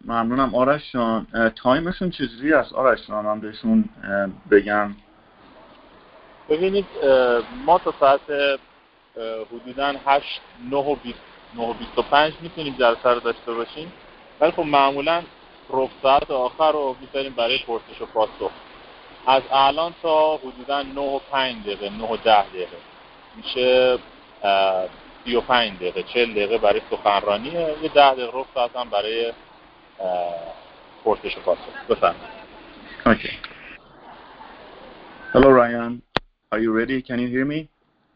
ممنونم آرش جان. تایمشون چجوری است آرش جان؟ من بهشون بگم. ببینید ما تا ساعت حدوداً 9:25 میتونیم جلسه رو داشته باشیم، ولی خب معمولاً ربع ساعت آخر رو میذاریم برای پرسش و پاسخ. از الان تا حدوداً 9:05 دقیقه 9:10 دقیقه میشه 35 دقیقه 40 دقیقه برای سخنرانیه، یه 10 دقیقه ربع ساعت هم برای پرسش و پاسخ. بفرمایید. Okay. Hello Ryan, are you ready? Can you hear me?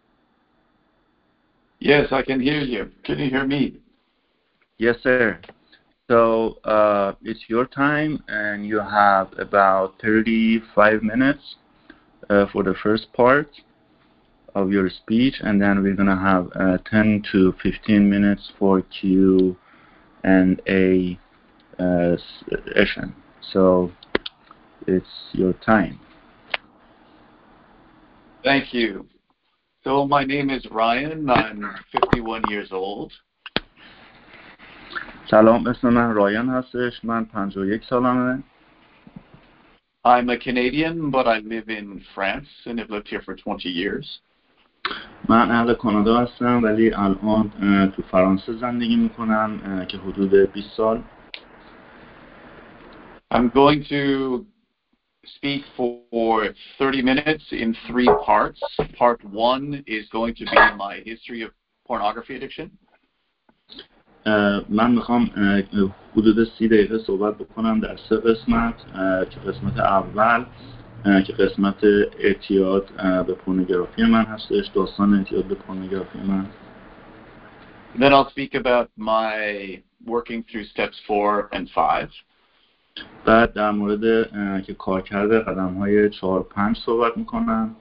Yes, I can hear you. Can you hear me? Yes, sir. So it's your time, and you have about 35 minutes for the first part of your speech, and then we're gonna have 10 to 15 minutes for Q&A session. So it's your time. Thank you. So my name is Ryan. I'm 51 years old. سلام، اسم من رایان هستش. من 51 سالمه. I'm a Canadian, but I live in France and have lived here for 20 years. من اهل کانادا هستم ولی الان تو فرانسه زندگی میکنم که حدود 20 سال. I'm going to speak for 30 minutes in 3 parts. Part 1 is going to be my history of pornography addiction. من میخوام حدود 30 دقیقه صحبت بکنم در 3 قسمت که قسمت اول که قسمت اعتیاد به پورنوگرافی من هستش، داستان اعتیاد به پورنوگرافی من. Then I'll speak about my working through steps 4 and 5. بعد در مورد که کارکرد قدم‌های 4 5 صحبت میکنم.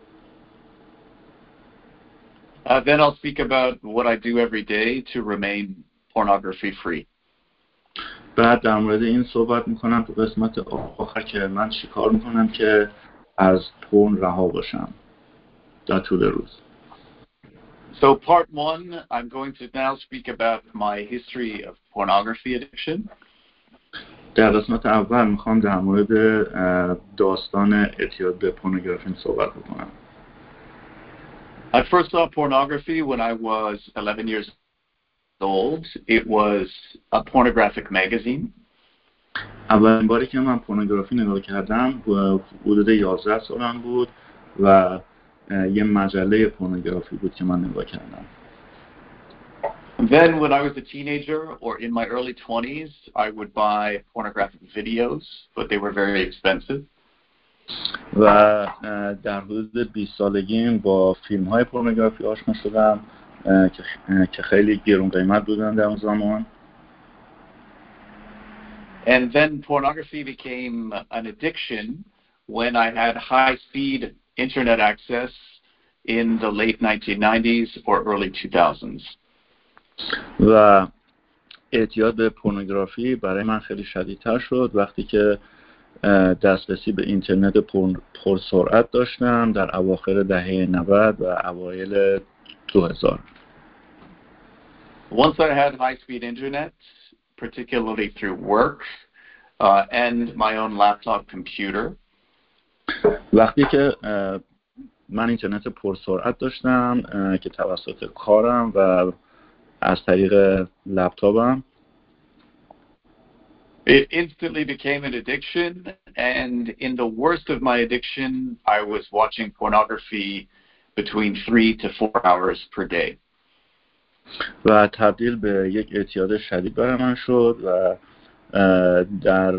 Then I'll speak about what I do every day to remain pornography free. بعد در مورد این صحبت میکنم تو قسمت آخر که من چیکار میکنم که از پورن رها باشم در طول روز. So part 1, I'm going to now speak about my history of pornography addiction. در قسمت اول میخوام در مورد داستان اعتیاد به پورنوگرافی صحبت بکنم. I first saw pornography when I was 11 years old. It was a pornographic magazine. اولین باری که من پورنوگرافی نگاه کردم حدود 11 سالم بود و یه مجله پورنوگرافی بود که من نگاه کردم. Then when I was a teenager or in my early 20s, I would buy pornographic videos, but they were very expensive. و در حدود 20 سالگیم با فیلم‌های پورنوگرافی آشنا شدم که خیلی گرون قیمت بودن در اون زمان. And then pornography became an addiction when I had high-speed internet access in the late 1990s or early 2000s. و اعتیاد به پورنوگرافی برای من خیلی شدیدتر شد وقتی که دسترسی به اینترنت پرسرعت داشتم در اواخر دهه 90 و اوایل 2000. Once I had high-speed internet, particularly through work and my own laptop computer. وقتی که من اینترنت پرسرعت داشتم که توسط کارم و از طریق لپتاپم. It instantly became an addiction, and in the worst of my addiction, I was watching pornography between 3 to 4 hours per day. و تبدیل به یک اعتیاد شدید برای من شد و در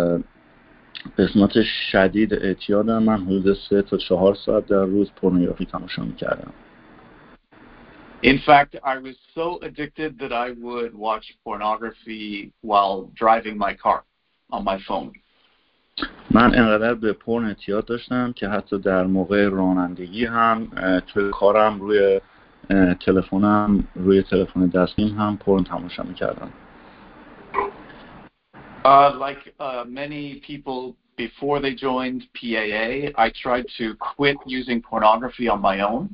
قسمت شدید اعتیادم من حدود 3 تا 4 ساعت در روز پورنوگرافی تماشا می‌کردم. In fact, I was so addicted that I would watch pornography while driving my car on my phone. من انقدر به پورن اعتیاد داشتم که حتی در موقع رانندگی هم توی کارم روی تلفن دستیم هم پورن تماشا می‌کردم. Like many people before they joined PAA, I tried to quit using pornography on my own.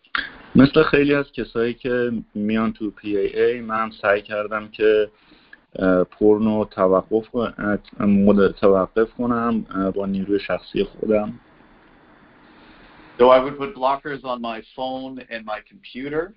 مثل خیلی از کسایی که میان تو PAA من سعی کردم که پورنو توقف کنم با نیروی شخصی خودم. So I would put blockers on my phone and my computer.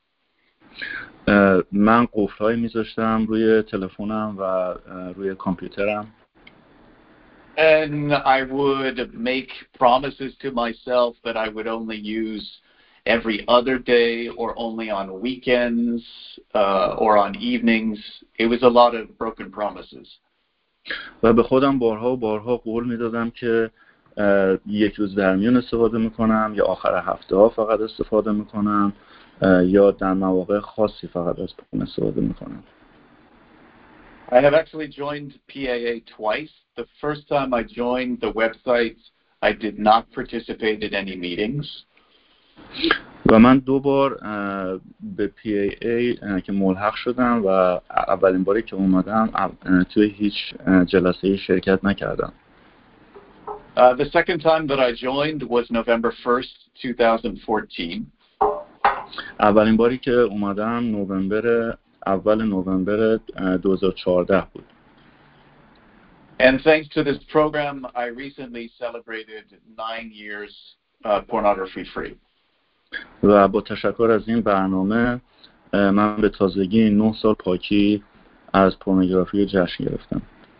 من قفل‌هایی میذاشتم روی تلفنم و روی کامپیوترم. And I would make promises to myself that I would only use every other day or only on weekends or on evenings. It was a lot of broken promises. و به خودم بارها و بارها قول میدادم که یک روز در میون استفاده میکنم یا آخر هفته ها فقط استفاده میکنم یا در مواقع خاصی فقط از اون استفاده میکنم. I have actually joined PAA twice. The first time I joined the website, I did not participate in any meetings. و من 2 بار به PAA که ملحق شدم و اولین باری که اومدم توی هیچ جلسه‌ای شرکت نکردم. The second time that I joined was November 1st, 2014. اولین باری که اومدم اول نوامبر 2014 بود. And thanks to this program, I recently celebrated 9 years pornography free. و با تشکر از این برنامه من به تازگی 9 سال پاکی از پورنوگرافی جشن گرفتم.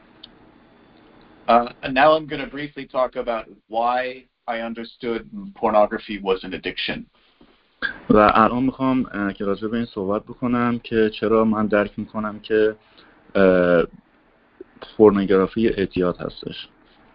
And now I'm going to briefly talk about why I understood pornography was an addiction. و الان میخوام که راجع به این صحبت بکنم که چرا من درک میکنم که پورنوگرافی اعتیاد هستش.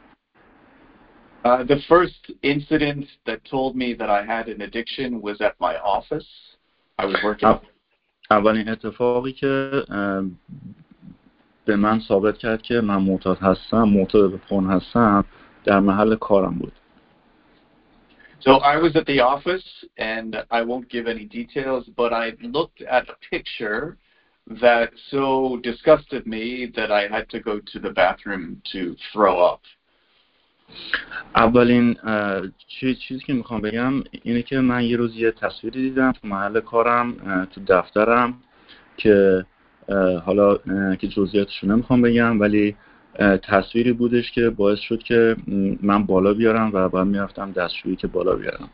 The first incident that told me that I had an addiction was at my office. I was working. اولین اتفاقی که به من ثابت کرد که من معتاد به پورن هستم در محل کارم بود. So I was at the office, and I won't give any details, but I looked at a picture that so disgusted me that I had to go to the bathroom to throw up. اولین چیزی که میخوام بگم اینه که من یه روز یه تصویری دیدم تو محل کارم تو دفترم که حالا که جزئیاتشو نمیخوام بگم، ولی تصویری بودش که باعث شد که من بالا بیارم و بعد میرفتم دستشویی که بالا بیارم.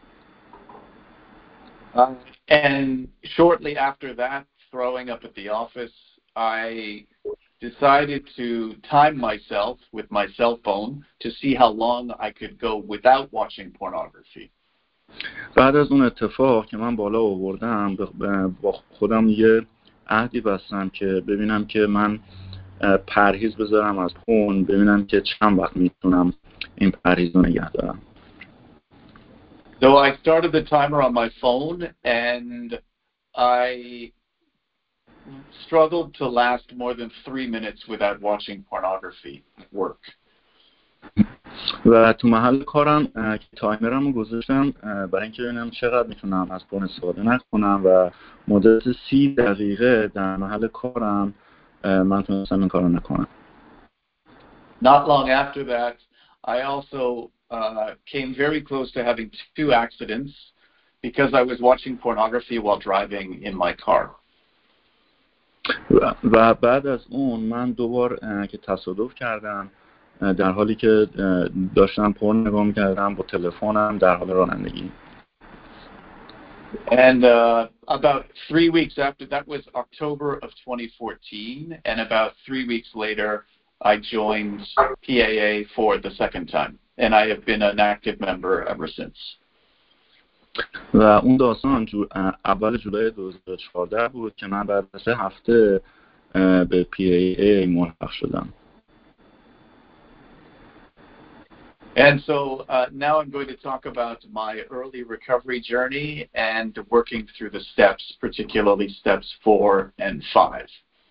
And shortly after that, throwing up at the office, I decided to time myself with my cell phone to see how long I could go without watching pornography. بعد از اون اتفاق که من بالا آوردم با خودم یه عهدی بستم که ببینم که من پرهیز بذارم از پورن، ببینم که چند وقت میتونم این پرهیز رو نگه دارم. So I started the timer on my phone, and I struggled to last more than 3 minutes without watching pornography at work. و تو محل کارم تایمرم رو گذاشتم برای اینکه ببینم چقدر میتونم از پورن استفاده نکنم و مدت 30 دقیقه در محل کارم من تونستم این کارو نکنم. Not long after that, I also came very close to having 2 accidents because I was watching pornography while driving in my car. و بعد از اون من 2 بار که تصادف کردم در حالی که داشتم پورن نگاه می‌کردم با تلفنم در حال رانندگی. And about 3 weeks after that was October of 2014, and about 3 weeks later I joined PAA for the second time, and I have been an active member ever since. و اون داستان اول جولای 2014 بود که من بعد از 3 هفته به PAA ملحق شدم. And so now I'm going to talk about my early recovery journey and working through the steps, particularly steps 4 and 5.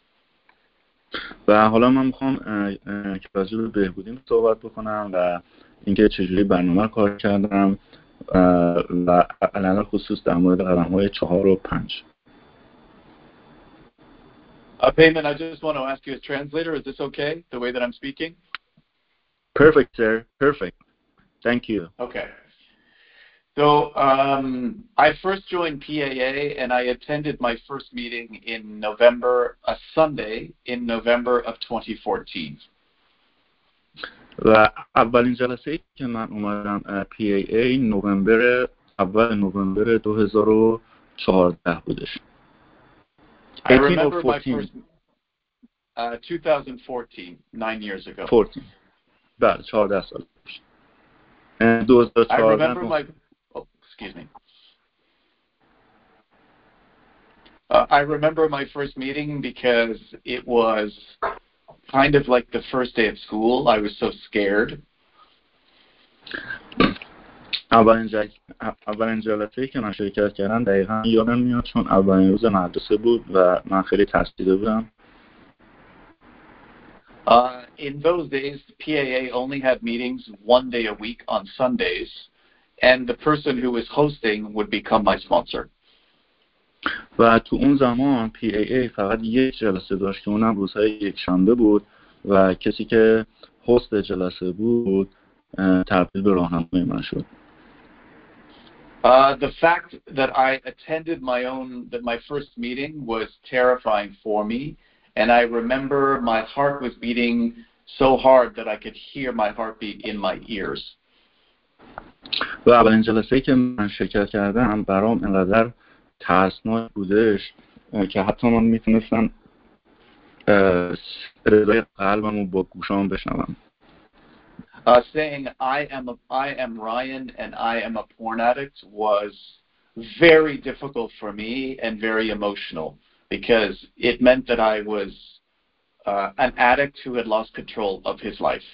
و حالا من میخوام که راجع به بهبودیم صحبت بکنم و اینکه چجوری برنامه کار کردم و علنا خصوص در مورد قدم‌های 4 و 5. Payman, I just want to ask you as translator, is this okay, the way that I'm speaking? Perfect, sir. Perfect. Thank you. Okay. So I first joined PAA and I attended my first meeting in November, a Sunday in November of 2014. و اولین جلسه‌ای که من اومدم PAA اول نوامبر 2014 بودش. I remember my first 2014, 9 years ago. 14. بله 14 سال پیش. 2014 excuse me. I remember my first meeting because it was kind of like the first day of school. I was so scared. اولین جلسه‌ای که من شرکت کردم دقیقاً یادم میاد چون اولین روز مدرسه بود و من خیلی ترسیده بودم. In those days, PAA only had meetings one day a week on Sundays, and the person who was hosting would become my sponsor. و تو اون زمان PAA فقط یک جلسه داشت که اونم روزهای یکشنبه بود و کسی که هست جلسه بود تبدیل به راهنمای من شد. The fact that I attended my first meeting was terrifying for me, and I remember my heart was beating so hard that I could hear my heartbeat in my ears. و اولین جلسه‌ای که من شرکت کردم برام انقدر ترسناک بودش که حتی من میتونستم صدای قلبمو با گوشام بشنوم. Saying I am Ryan and I am a porn addict was very difficult for me and very emotional because it meant that I was an addict who had lost control of his life.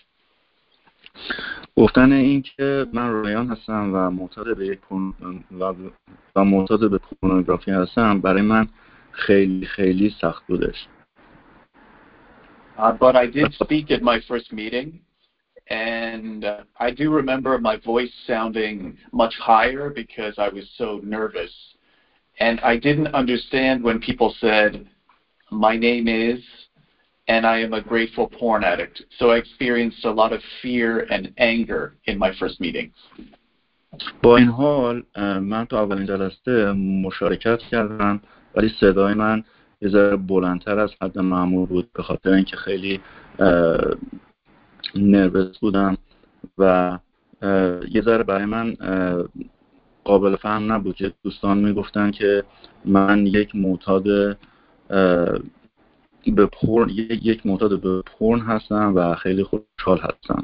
گفتن این که من رایان هستم و معتاد به پورنوگرافی هستم برای من خیلی خیلی سخت بودش. But I did speak at my first meeting. And I do remember my voice sounding much higher because I was so nervous. And I didn't understand when people said, my name is, and I am a grateful porn addict. So I experienced a lot of fear and anger in my first meeting. با این حال من تو اولین جلسه مشارکت کردم ولی صدای من یه ذره بلندتر از حد معمول بود به خاطر اینکه خیلی نروس بودم و یه ذره برای من قابل فهم نبود که دوستان میگفتن که من یک معتاد به پورن هستم و خیلی خوشحال هستم.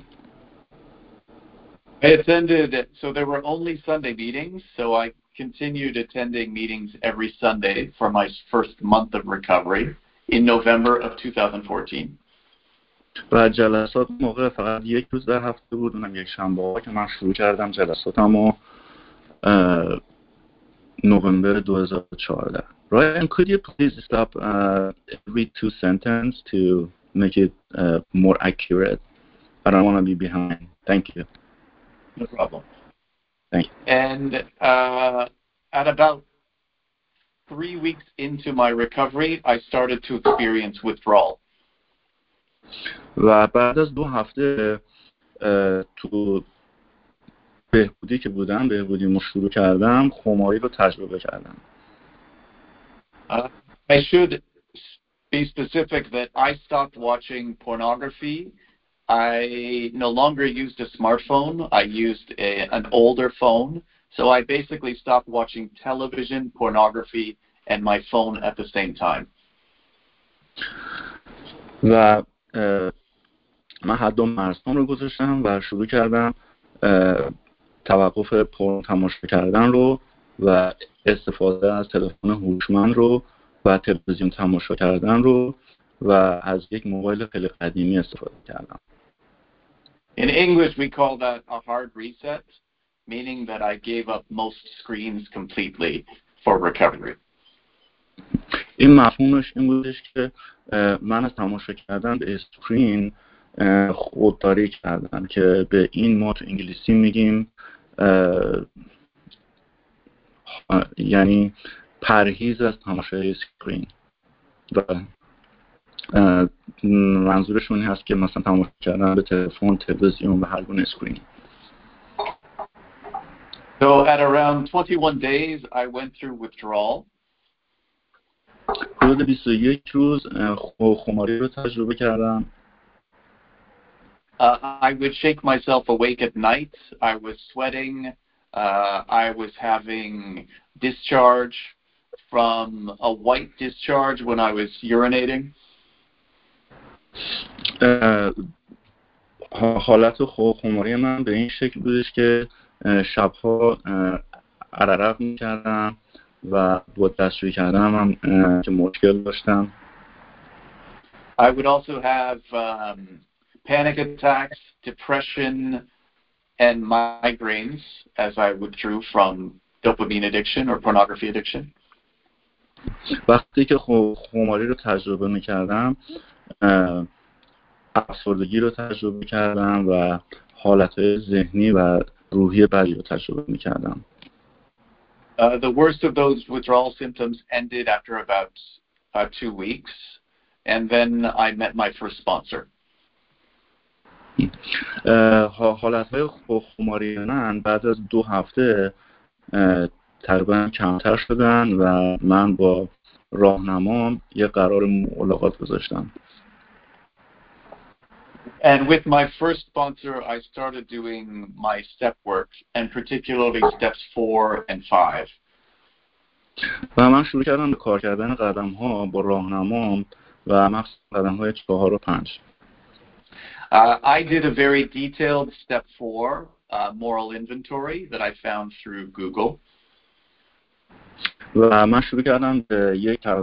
I attended, so there were only Sunday meetings, so I continued attending meetings every Sunday for my first month of recovery in November of 2014. و جلسات موقع فقط یک روز در هفته بود، اونم یک شنبه ها که من شروع کردم جلساتمو نوامبر 2014. Ryan, could you please stop every 2 sentences to make it more accurate? I don't want to be behind. Thank you. No problem. Thank you. And at about 3 weeks into my recovery, I started to experience withdrawal. و بعد از 2 هفته تو بهبودی که بودم، بهبودیمو شروع کردم، خماری رو تجربه کردم. I should be specific that I stopped watching pornography. I no longer used a smartphone. I used an older phone. So I basically stopped watching television, pornography, and my phone at the same time. و من حد و مرزهام رو گذاشتم و شروع کردم توقف پورن تماشا کردن رو و استفاده از تلفن هوشمند رو و تلویزیون تماشا کردن رو و از یک موبایل خیلی قدیمی استفاده کردم. In English we call that a hard reset, meaning that I gave up most screens completely for recovery. این مفهومش این بودش که من از تماشا کردن به اسکرین خودداری کردم که به این ما تو انگلیسی میگیم یعنی پرهیز از تماشای اسکرین و منظورشون هست که مثلا تماشا کردن به تلفن، تلویزیون و هر گونه اسکرین. So at around 21 days, I went through withdrawal. حدود 21 روز خماری رو تجربه کردم. I would shake myself awake at night. I was sweating. I was having discharge from a white discharge when I was urinating. حالت خماری من به این شکل بودش که شبها عرق می‌کردم و با دستشویی کردنم هم که مشکل داشتم. I would also have panic attacks, depression, and migraines as I withdrew from dopamine addiction or pornography addiction. وقتی که خماری رو تجربه می‌کردم افسردگی رو تجربه کردم و حالتهای ذهنی و روحی بدی رو تجربه می‌کردم. The worst of those withdrawal symptoms ended after about 2 weeks, and then I met my first sponsor. حالتهای خماری من بعد از 2 هفته تقریبا کمتر شدن و من با راهنمام یه قرار ملاقات گذاشتم. And with my first sponsor, I started doing my step work, and particularly steps 4 and 5. و من شروع کردم به کار کردن قدم‌ها با راهنمام و مخصوصاً قدم‌های 4 و 5. I did a very detailed step 4 moral inventory that I found through Google. و من شروع کردم به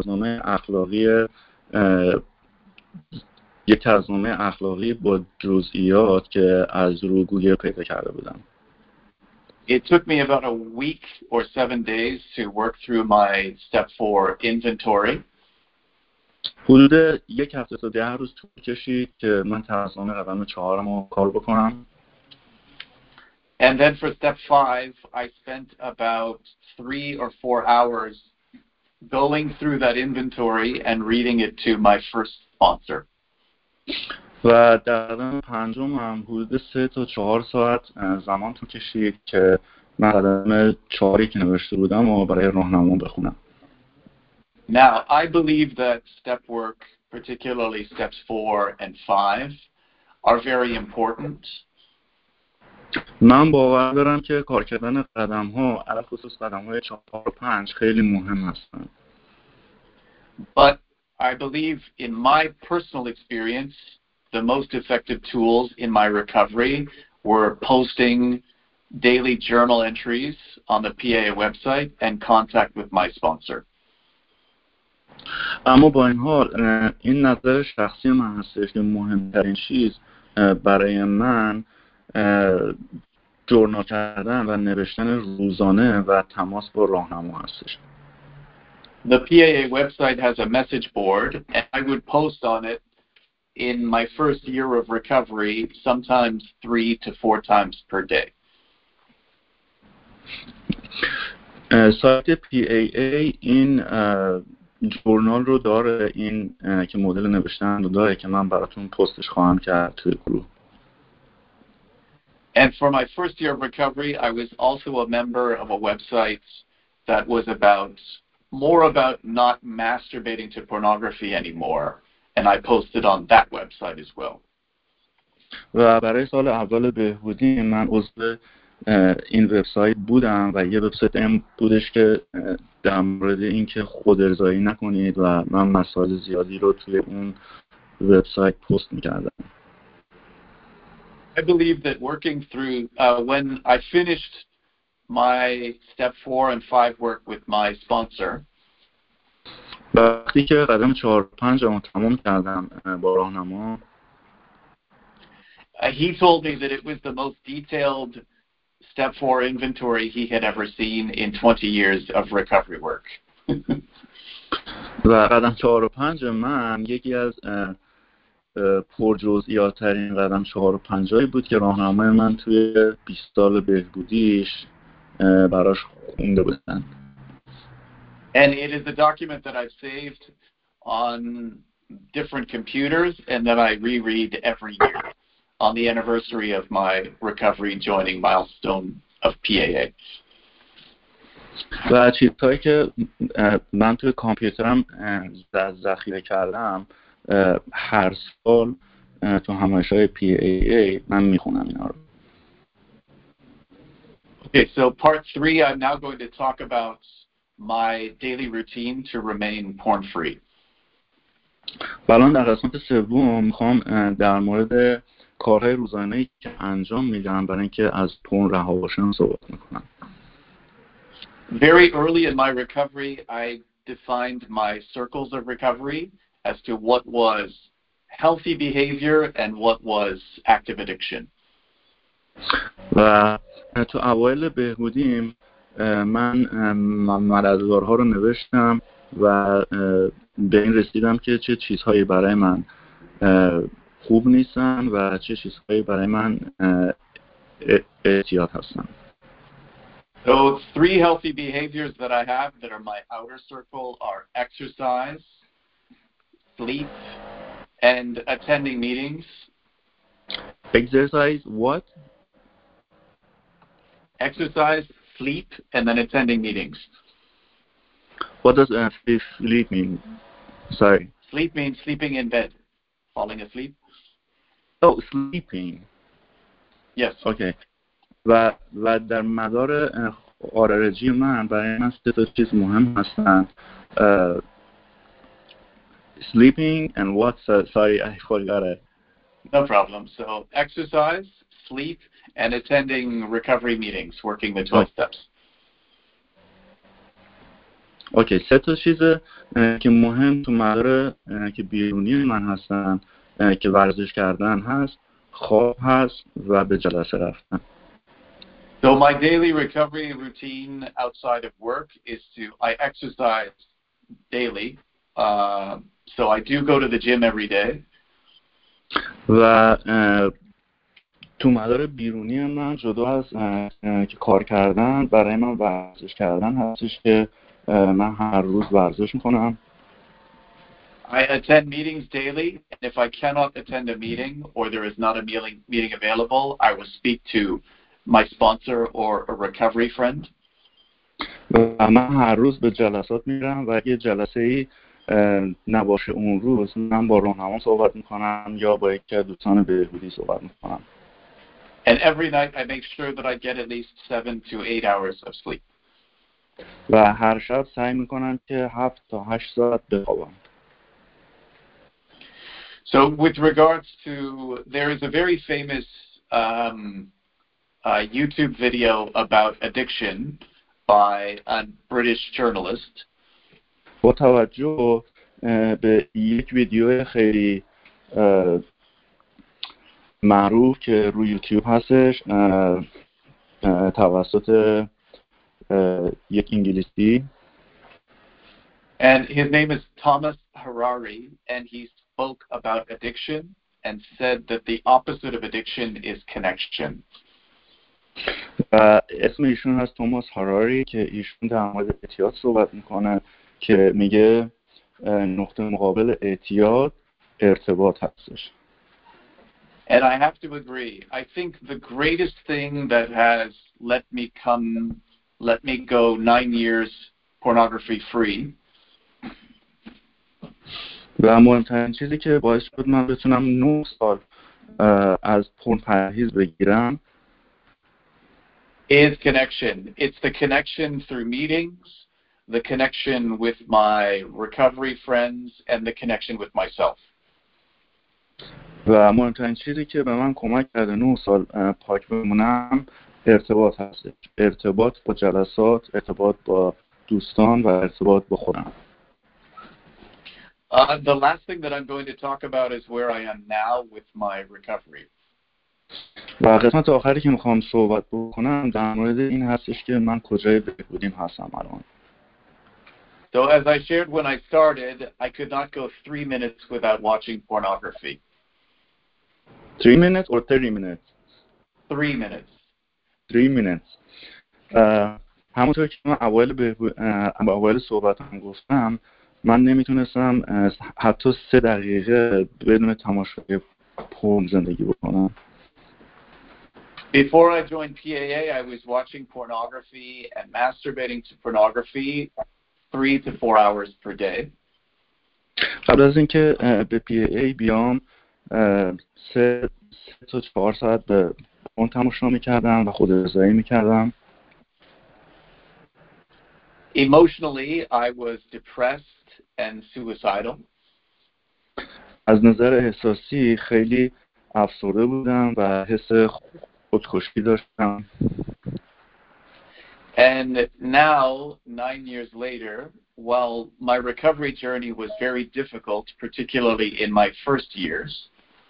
یک ترجمه اخلاقی با جزئیات که از روی گوگل پیدا کرده بودم. It took me about a week or 7 days to work through my step 4 inventory. حدود 1 هفته تا 10 روز طول کشید که من ترجمه قدم 4 رو کار بکنم. And then for step 5, I spent about 3 or 4 hours going through that inventory and reading it to my first sponsor. و در قدم 5 هم حدود 3 تا 4 ساعت زمان طول کشید که من قدم 4 که نوشته بودم و برای راهنما بخونم. Now, I believe that step work, particularly steps 4 and 5, are very important. من باور دارم که کار کردن قدم‌ها، علاوه خصوص قدم‌های 4 و 5 خیلی مهم هستند. But I believe in my personal experience, the most effective tools in my recovery were posting daily journal entries on the PAA website and contact with my sponsor. اما با این حال این نظر شخصی من هستش که مهمترین چیز برای من جورنال کردن و نوشتن روزانه و تماس با راهنما هستش. The PAA website has a message board, and I would post on it in my first year of recovery, sometimes 3 to 4 times per day. سایت PAA این جورنال رو داره، این که مدل نوشتن رو داره که من براتون پستش خواهم کرد توی گروه. And for my first year of recovery, I was also a member of a website that was more about not masturbating to pornography anymore, and I posted on that website as well. و برای سال اول بهبودی من عضو این وبسایت بودم و یه وبسایت بودش که در مورد اینکه خود ارضایی نکنید و من مسائل زیادی رو توی اون وبسایت پست می‌کردم. I believe that working through when I finished my step 4 and 5 work with my sponsor, وقتی که قدم 4 و 5 رو تمام کردم با راهنما، he told me that it was the most detailed step 4 inventory he had ever seen in 20 years of recovery work. و قدم 4 و 5 من یکی از پرجزئیات ترین قدم 4 و 5 بود که راهنمای من توی 20 سال بهبودیش براش خونده بودن. And it is a document that I've saved on different computers and that I reread every year on the anniversary of my recovery joining milestone of PAA. و چیزهایی که من توی کامپیوترم ذخیره کردم هر سال تو همایش‌های PAA من میخونم اینا رو. Okay, so part 3, I'm now going to talk about my daily routine to remain porn-free. الان در قسمت سوم میخوام در مورد کارهای روزانه‌ای که انجام میدم برای اینکه از پورن رها باشم صحبت میکنم. Very early in my recovery, I defined my circles of recovery as to what was healthy behavior and what was active addiction. و تو اوایل بهبودیم من مرزدارها رو نوشتم و به این رسیدم که چه چیزهایی برای من خوب نیستن و چه چیزهایی برای من احتیاط هستن. So 3 healthy behaviors that I have that are my outer circle are exercise, sleep, and attending meetings. Exercise what? Exercise, sleep, and then attending meetings. What does sleep mean? Sorry. Sleep means sleeping in bed, falling asleep. Oh, sleeping. Yes. Okay. و در مدار آرارجی من برای من 3 چیز مهم هستن. Sleeping and what? Sorry, I forgot it. No problem. So exercise, sleep, and attending recovery meetings, working the 12 steps. اوکی 3 چیز که مهم تو مدار که بیرونی من هستن که ورزش کردن هست، خواب هست و به جلسه رفتن. So my daily recovery routine outside of work is I exercise daily. So I do go to the gym every day. و تو مدار بیرونی من جدا از که کار کردن برای من ورزش کردن هستش که من هر روز ورزش میکنم. I attend meetings daily, and if I cannot attend a meeting or there is not a meeting available, I will speak to my sponsor or a recovery friend. و من هر روز به جلسات میرم و اگه جلسه‌ای نباشه اون روز من با راهنما صحبت میکنم یا با یکی از دوستان بهبودی صحبت میکنم. And every night I make sure that I get at least 7 to 8 hours of sleep. و هر شب سعی میکنم که 7 تا 8 ساعت بخوابم. So with regards to, there is a very famous YouTube video about addiction by a British journalist. با توجه به یک ویدیو خیلی معروف که روی یوتیوب هستش توسط یک انگلیسی. And his name is Thomas Harari, and he spoke about addiction and said that the opposite of addiction is connection. اسم ایشون هست توماس هاراری که ایشون در مورد اعتیاد صحبت میکنه که میگه نقطه مقابل اعتیاد ارتباط هستش. And I have to agree. I think the greatest thing that has let me go 9 years pornography free و مهمترین چیزی که باعث شد من بتونم 9 سال از پورن پرهیز بگیرم is connection. It's the connection through meetings, the connection with my recovery friends, and the connection with myself. و مهمترین چیزی که به من کمک کرده 9 سال پاک بمونم ارتباط هست. ارتباط با جلسات، ارتباط با دوستان و ارتباط با خودم. The last thing that I'm going to talk about is where I am now with my recovery. و قسمت آخری که میخوام صحبت بکنم در مورد این هستش که من کجای بهبودیم هستم الان. So as I shared when I started, I could not go 3 minutes without watching pornography. 3 minutes or 30 minutes? 3 minutes. 3 minutes. همونطور که من اول صحبتم گفتم من نمیتونستم حتی 3 دقیقه بدون تماشای پورن زندگی بکنم. Before I joined PAA, I was watching pornography and masturbating to pornography 3 to 4 hours per day. قبل از اینکه به PAA بیام 3 تا 4 ساعت به اون تماشا می‌کردم و خودارضایی می‌کردم. Emotionally, I was depressed and suicidal. از نظر احساسی خیلی افسرده بودم و حس خودکشی داشتم. And now, 9 years later, while my recovery journey was very difficult, particularly in my first years,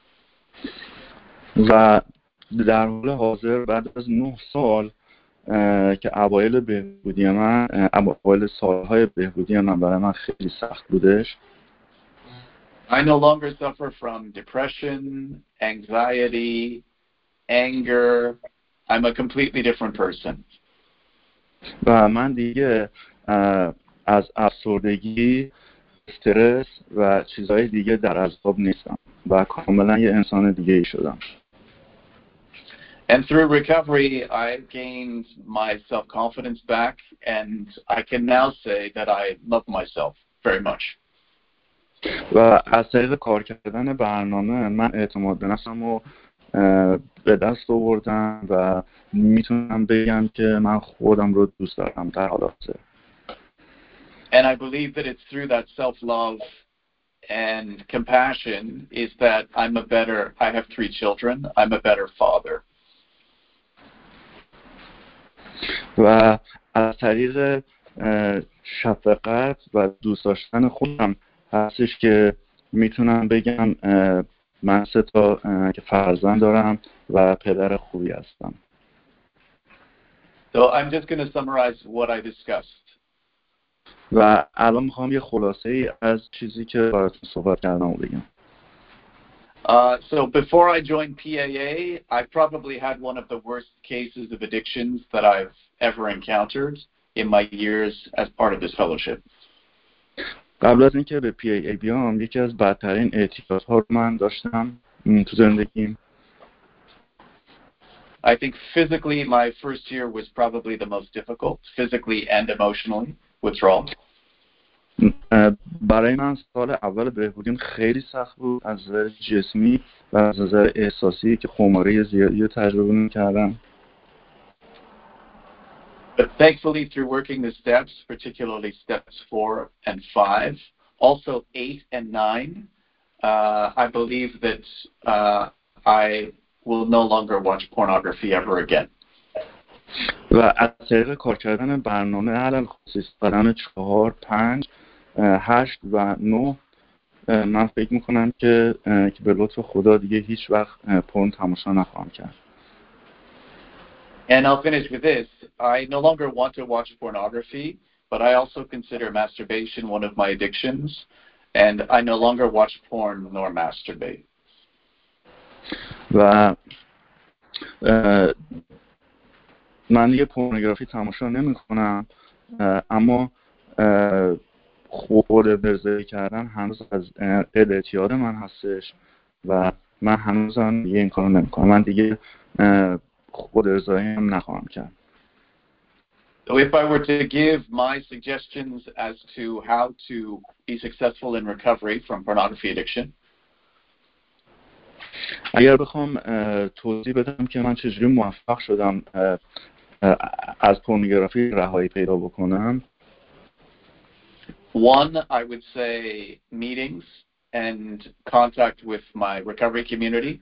و در حال حاضر بعد از 9 سال که اوایل بهبودی من اوایل سالهای بهبودی من برای من خیلی سخت بودش. I no longer suffer from depression, anxiety, anger. I'm a completely different person. و من دیگه از افسردگی، استرس و چیزهای دیگه در اعصاب نیستم و کاملا یه انسان دیگه ای شدم. And through recovery, I gained my self-confidence back, and I can now say that I love myself very much. و از طریق کار کردن برنامه من اعتماد به نفسم رو به دست آوردم و میتونم بگم که من خودم رو دوست دارم در حال حاضر. And I believe that it's through that self-love and compassion is that I have 3 children, I'm a better father. و از طریق شفقت و دوست داشتن خودم هستش که میتونم بگم من 3 تا که فرزند دارم و پدر خوبی هستم. So I'm just going to summarize what I discussed. و الان میخوام یه خلاصه ای از چیزی که براتون صحبت کردم رو بگم. So before I joined PAA, I probably had one of the worst cases of addictions that I've ever encountered in my years as part of this fellowship. قبل از اینکه به PAA بیام یکی از بدترین اعتیادها رو من داشتم تو زندگیم. I think physically my first year was probably the most difficult, physically and emotionally, withdrawal. برای من سال اول بهبودیم خیلی سخت بود از نظر جسمی و از نظر احساسی که خماره زیادی رو تجربه می‌کردم. But thankfully through working the steps, particularly steps 4 and 5, also 8 and 9, I believe that I will no longer watch pornography ever again. و از طریق کار کردن برنامه علل خصوص قدم 4، 5، 8 و 9 من فکر میکنم که به لطف خدا دیگه هیچ وقت پورن تماشا نخواهم کرد. And I'll finish with this. I no longer want to watch pornography, but I also consider masturbation one of my addictions, and I no longer watch porn nor masturbate. و من دیگه پورنوگرافی تماشا نمی‌کنم، اما خودارضایی کردن هنوز از اعتیاد من هستش و من هنوزم دیگه این کارو نمی‌کنم. من دیگه خودارضایی هم نخواهم کرد. So if I were to give my suggestions as to how to be successful in recovery from pornography addiction, اگر بخوام توضیح بدم که من چجوری موفق شدم از پورنوگرافی رهایی پیدا بکنم. One, I would say meetings and contact with my recovery community.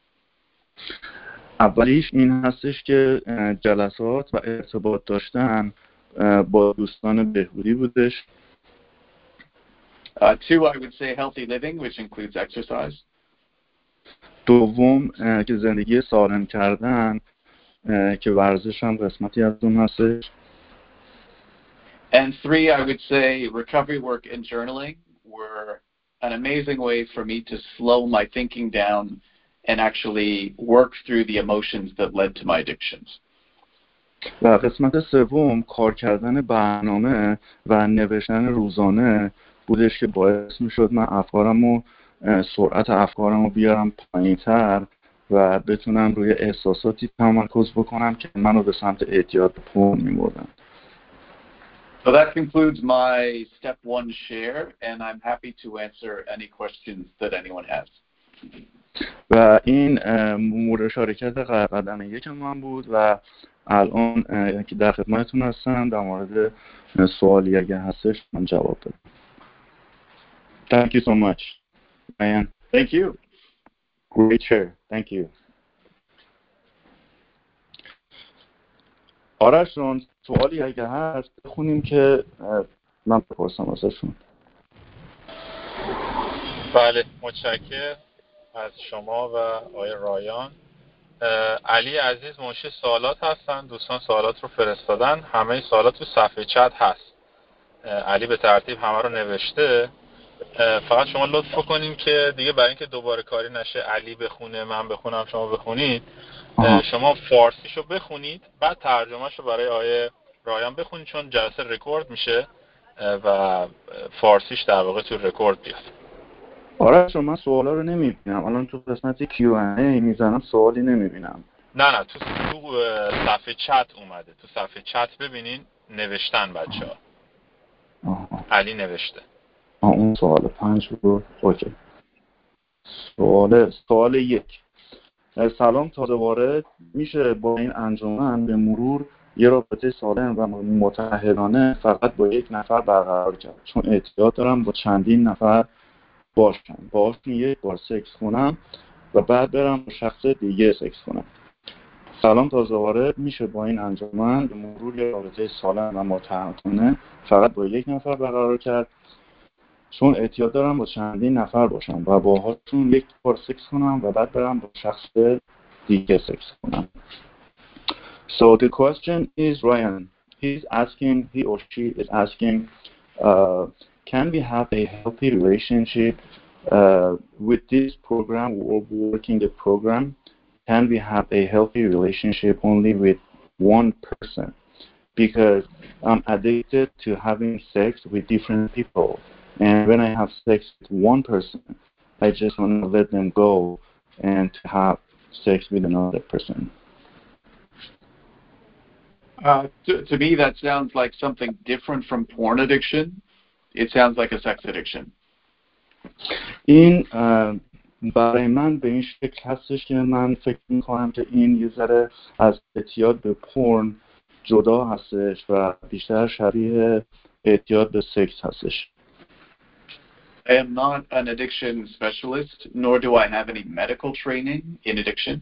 اولیش این هستش که جلسات و ارتباط داشتن با دوستان بهبودی بودش. Two, I would say healthy living, which includes exercise. دوم که زندگی سالم کردن که ورزش هم قسمتی از اون هستش. And three, I would say recovery work and journaling were an amazing way for me to slow my thinking down and actually work through the emotions that led to my addictions. و قسمت سوم کار کردن برنامه و نوشتن روزانه بودش که باعث میشد من سرعت افکارم رو بیارم پایین‌تر و بتونم روی احساساتی تمرکز بکنم که منو به سمت اعتیاد به پورن می‌بردن. So that concludes my step one share, and I'm happy to answer any questions that anyone has. و این مورد شرکت قدم یک من بود و الان که در خدمتتون هستم در مورد سوالی اگه هستش من جواب بدم. Thank you so much. Ryan. Thank you. Great share. Thank you. آرش جان سوالی اگه هست بخونیم که من بپرسم ازشون. بله متشکرم از شما و آقای رایان. علی عزیز منشی سوالات هستن. دوستان سوالات رو فرستادن. همه سوالات تو صفحه چت هست. علی به ترتیب همه رو نوشته. فقط شما لطف کنین که دیگه برای اینکه دوباره کاری نشه علی بخونه من بخونم شما بخونید. شما فارسیشو بخونید بعد ترجمهشو برای آقای رایان بخونید چون جلسه رکورد میشه و فارسیش در واقع تو رکورد بیاد. آره شما سوالا رو نمیبینم. الان تو قسمت Q&A میزنم سوالی نمیبینم. نه تو صفحه چت اومده. تو صفحه چت ببینین نوشتن بچه‌ها. علی نوشته. اون سوال 5 بود. اوکی. سوال 1. سلام تازه وارد میشه با این انجمن به مرور یه رابطه سالم و متعهدانه فقط با یک نفر برقرار کرد چون اعتیاد دارم با چندین نفر باشون یک بار سکس کنم و بعد برم با شخص دیگه سکس کنم. سلام تازه وارد میشه با این انجمن به مرور یه رابطه سالم و متعهدانه فقط با یک نفر برقرار کرد چون اعتیاد دارم با چندین نفر باشم و باهاشون یک بار سکس کنم و بعد برم با شخص دیگه سکس کنم. So the question is Ryan. He or she is asking, can we have a healthy relationship with this program or working the program? Can we have a healthy relationship only with one person? Because I'm addicted to having sex with different people. And when I have sex with one person, I just want to let them go and to have sex with another person. To me, that sounds like something different from porn addiction. It sounds like a sex addiction. این برای من به این شکل هستش که من فکر می‌کنم که این یه ذره از اعتیاد به پورن جدا هستش و بیشتر شبیه اعتیاد به سکس هستش. I am not an addiction specialist, nor do I have any medical training in addiction.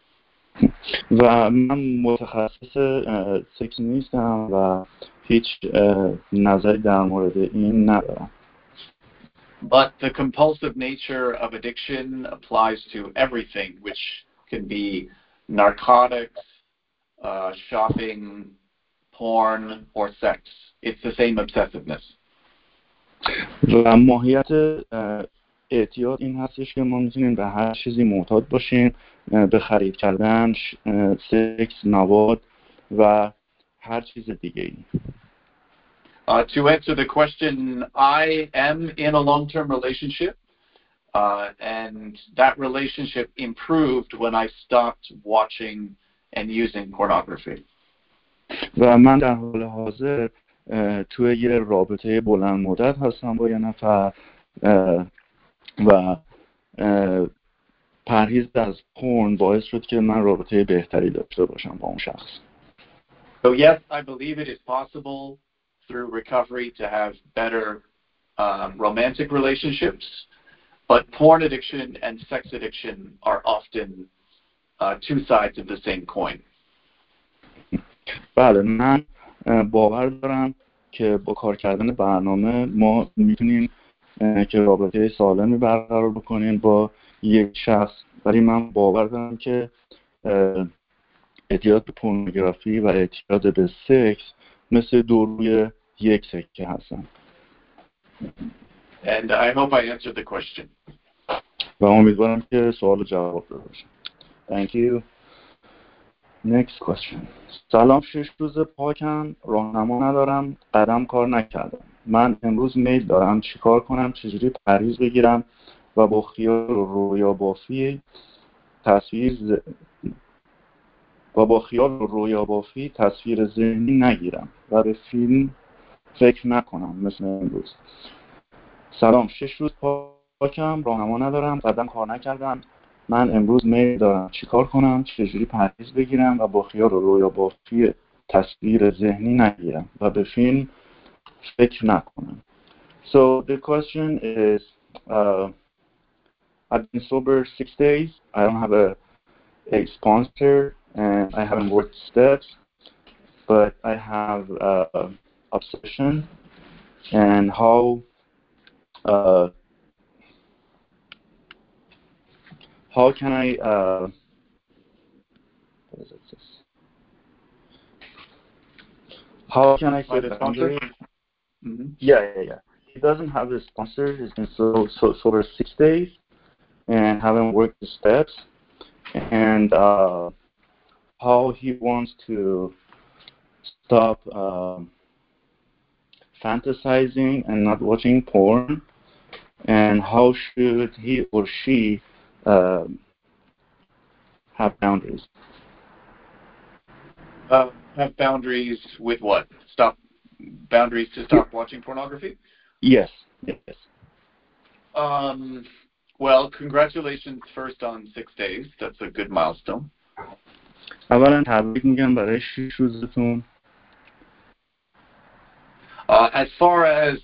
و من متخصص سکس نیستم و هیچ نظری در مورد این ندارم. But the compulsive nature of addiction applies to everything, which can be narcotics, shopping, porn, or sex. It's the same obsessiveness. و ماهیت اعتیاد این هستش که ما میتونیم به هر چیزی معتاد باشیم، به خرید کردن، سکس، مواد و هر چیز دیگه ای. To answer the question, I am in a long-term relationship, and that relationship improved when I stopped watching and using pornography. و من در حال حاضر توی یه رابطه بلند مدت هستم با یه نفر و پرهیز از پورن باعث شد که من رابطه بهتری داشته باشم با اون شخص. So yes, I believe it is possible through recovery to have better romantic relationships, but porn addiction and sex addiction are often two sides of the same coin. بله من باور دارم که با کار کردن برنامه ما میتونیم که رابطه سالمی برقرار بکنیم با یک شخص، ولی من باور دارم که اعتیاد به پورنوگرافی و اعتیاد به سکس مثل دو روی یک سکه هستن. And I hope I answered the question. و امیدوارم که سوال جواب داده باشم. Thank you. Next question. سلام 6 روز پاکم، راهنما ندارم، قدم کار نکردم. من امروز میل دارم چیکار کنم، چجوری پرهیز بگیرم و با خیال و رویا بافی با خیال و رویا بافی تصویر ذهنی نگیرم و به فیلم فکر نکنم مثل امروز. سلام، 6 روز پاکم، راهنما ندارم، قدم کار نکردم. من امروز میل دارم چیکار کنم، چجوری پرهیز بگیرم و با خیال و رویا بافی تصویر ذهنی نگیرم و به فیلم فکر نکنم. So the question is, I've been sober 6 days. I don't have a sponsor and I haven't worked steps, but I have obsession. And how can I what is it? How can I set a boundary? Mm-hmm. Yeah. He doesn't have a sponsor. He's been sober 6 days and haven't worked the steps. And how he wants to stop fantasizing and not watching porn, and how should he or she have boundaries? Have boundaries with what? Boundaries to stop watching pornography? Yes. Well, congratulations first on 6 days. That's a good milestone. اولا تبریک میگم برای 6 روزتون. As far as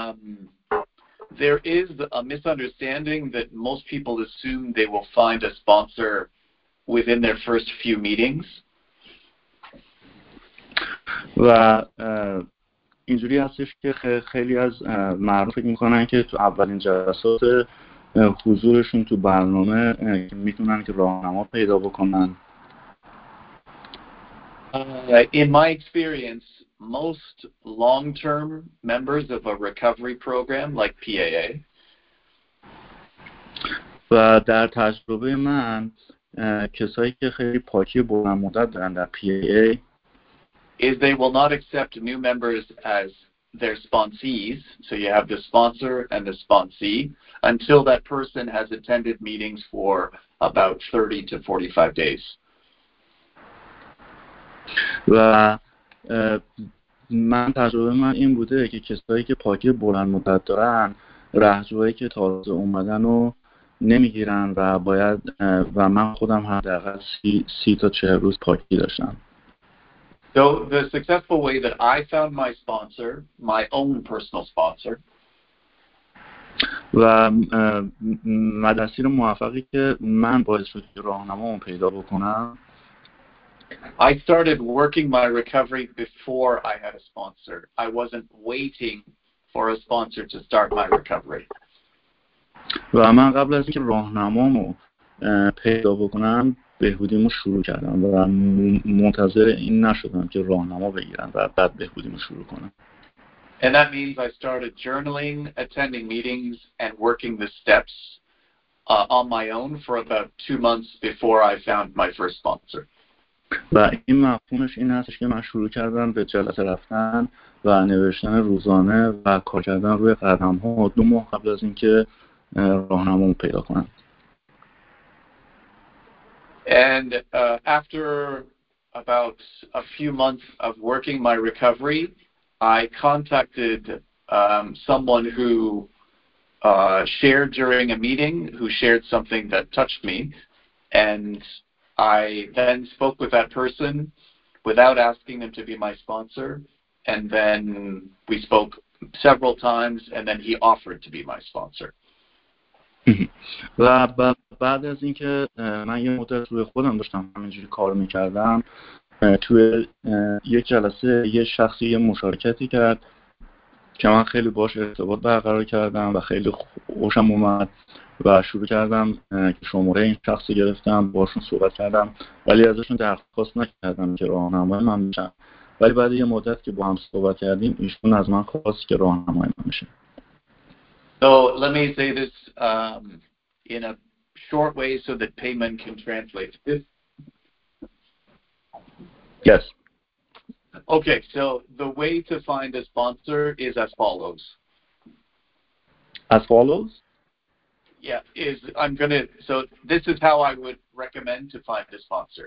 there is a misunderstanding that most people assume they will find a sponsor within their first few meetings. و اینجوری هستش که خیلی از مردم فکر میکنن که تو اولین جلسات حضورشون تو برنامه میتونن که راهنما پیدا بکنن. In my experience, most long-term members of a recovery program like PAA و در تجربه من کسایی که خیلی پاکی بلند مدت دارن در PAA is they will not accept new members as their sponsees, so you have the sponsor and the sponsee, until that person has attended meetings for about 30 to 45 days. و تجربه من این بوده که کسایی که پاکی بلند مدت دارن راهجوهایی که تازه اومدن رو نمیگیرن و باید و من خودم حداقل 30 تا 40 روز پاکی داشتم. So the successful way that I found my sponsor, my own personal sponsor, و مسیر موفقی که من باعث شد که راهنمامو پیدا بکنم I started working my recovery before I had a sponsor. I wasn't waiting for a sponsor to start my recovery. و من قبل از اینکه راهنمامو پیدا بکنم بهبودیمو شروع کردم و منتظر این نشدم که راهنما بگیرم و بعد بهبودیمو شروع کنم. And that means I started journaling, attending meetings, and working the steps on my own for about 2 months before I found my first sponsor. و این مفهومش این هستش که من شروع کردم به جلسه رفتن و نوشتن روزانه و کار کردن روی قدم‌ها 2 ماه قبل از اینکه راهنمامو پیدا کنم. And after about a few months of working my recovery, I contacted someone who shared during a meeting, who shared something that touched me, and I then spoke with that person without asking them to be my sponsor, and then we spoke several times, and then he offered to be my sponsor. و بعد از اینکه من یه مدت روی خودم داشتم همینجوری کار میکردم توی یک جلسه یه شخصی یه مشارکتی کرد که من خیلی باش ارتباط برقرار کردم و خیلی خوشم اومد و شروع کردم که شماره این شخصی گرفتم باشون صحبت کردم ولی ازشون درخواست نکردم که راهنمای من بشن ولی بعد یه مدت که با هم صحبت کردیم ایشون از من خواست که راهنمای من بشه. So let me say this in a short way so that Payman can translate this. Yes. Okay, so the way to find a sponsor is as follows. As follows? So this is how I would recommend to find a sponsor.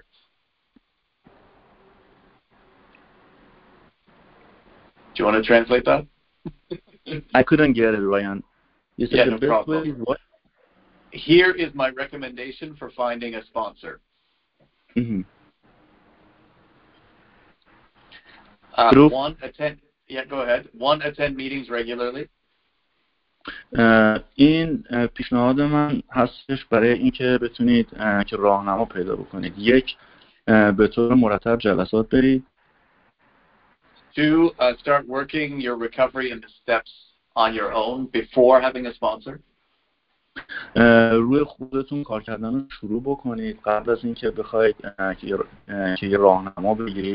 Do you want to translate that? I couldn't get it, Ryan. You said the no best problem. way is what? Here is my recommendation for finding a sponsor. Mm-hmm. Go ahead. 1, attend meetings regularly. این پیشنهاد من هستش برای اینکه بتونید که راهنما پیدا بکنید. 1 به طور مرتب جلسات برید. 2, start working your recovery and the steps on your own before having a sponsor. روی خودتون کار کردن رو شروع بکنید قبل از اینکه بخواید که یه راهنما بگیرید.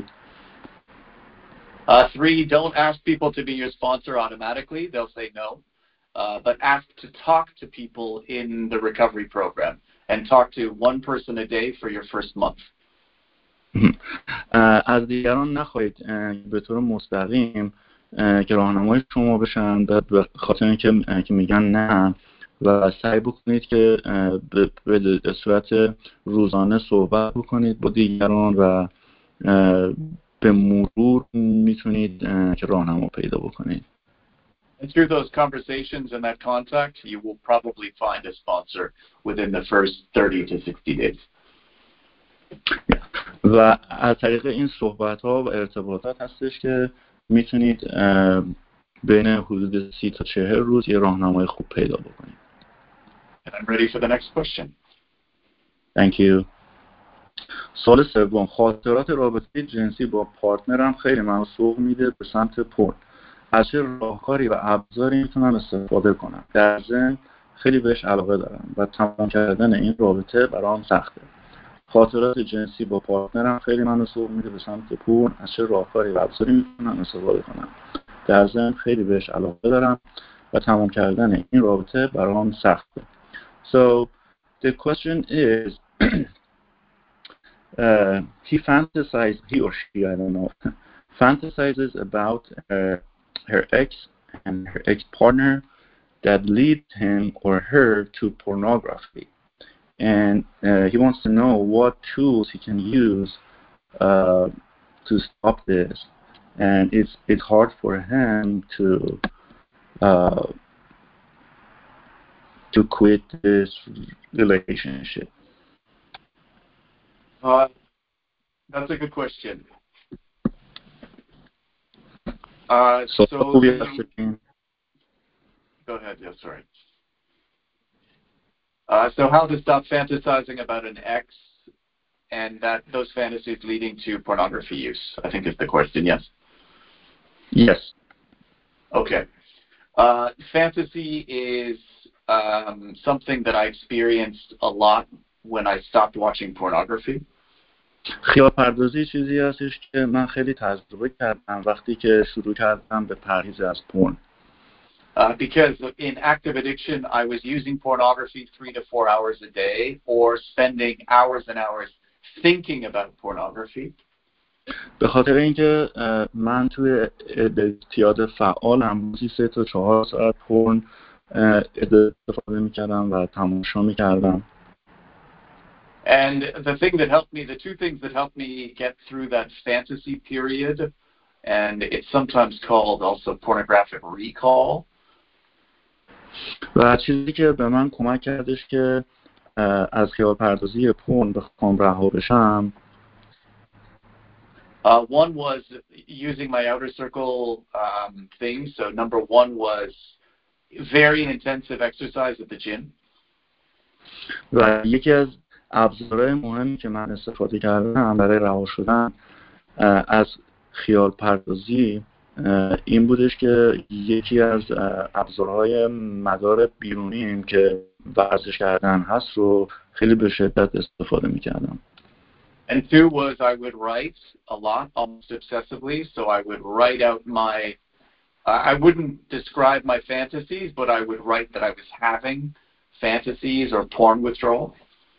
3, don't ask people to be your sponsor automatically. They'll say no. But ask to talk to people in the recovery program and talk to one person a day for your first month. از دیگران نخواهید به طور مستقیم که راهنمای شما بشن به خاطر اینکه میگن نه و سعی بکنید که به صورت روزانه صحبت بکنید با دیگران و به مرور میتونید که راهنما پیدا بکنید. And through those conversations and that contact, you will probably find a sponsor within the first 30 to 60 days. و از طریق این صحبت‌ها و ارتباطات هستش که میتونید بین حدود 30 تا 40 روز یه راهنمای خوب پیدا بکنید. And I'm ready for the next question. Thank you. سوال سوم، خاطرات رابطه جنسی با پارتنرم خیلی منو سوق میده به سمت پورن. از چه راهکاری و ابزاری میتونم استفاده کنم؟ در ضمن خیلی بهش علاقه دارم و تمام کردن این رابطه برام سخته. خاطرات جنسی با پارتنرم خیلی منو سوق میده به سمت پورن. از چه راهکاری و ابزاری میتونم استفاده کنم؟ در ضمن خیلی بهش علاقه دارم و تمام کردن این رابطه برام سخته. So the question is he or she, I don't know, fantasizes about her ex and her ex-partner that leads him or her to pornography. And he wants to know what tools he can use to stop this. And it's hard for him to quit this relationship. That's a good question. Go ahead. Yeah, sorry. So how to stop fantasizing about an ex and that those fantasies leading to pornography use, I think is the question, yes? Yes. Okay. Fantasy is something that I experienced a lot when I stopped watching pornography. خیال پردازی چیزی هستش که من خیلی تجربه کردم وقتی که شروع کردم به پرهیز از پورن. Because in active addiction, I was using pornography 3 to 4 hours a day or spending hours and hours thinking about pornography. به خاطر اینکه من توی اعتیاد فعالم روزی 3 تا 4 ساعت پورن استفاده می‌کردم و تماشا می‌کردم. And the two things that helped me get through that fantasy period, and it's sometimes called also pornographic recall. و چیزی که به من کمک کردش که از خیال پردازی پورن بخوام رها بشم. One was using my outer circle thing. So number 1 was very intensive exercise at the gym. و یکی از ابزارهای مهمی که من استفاده کردم برای رها شدن از خیال پردازی این بودش که یکی از ابزارهای مدار بیرونیم که ورزش کردن هست رو خیلی به شدت استفاده می‌کردم. And 2 was I would write a lot, almost obsessively. So I would write out I wouldn't describe my fantasies, but I would write that I was having fantasies or porn withdrawal.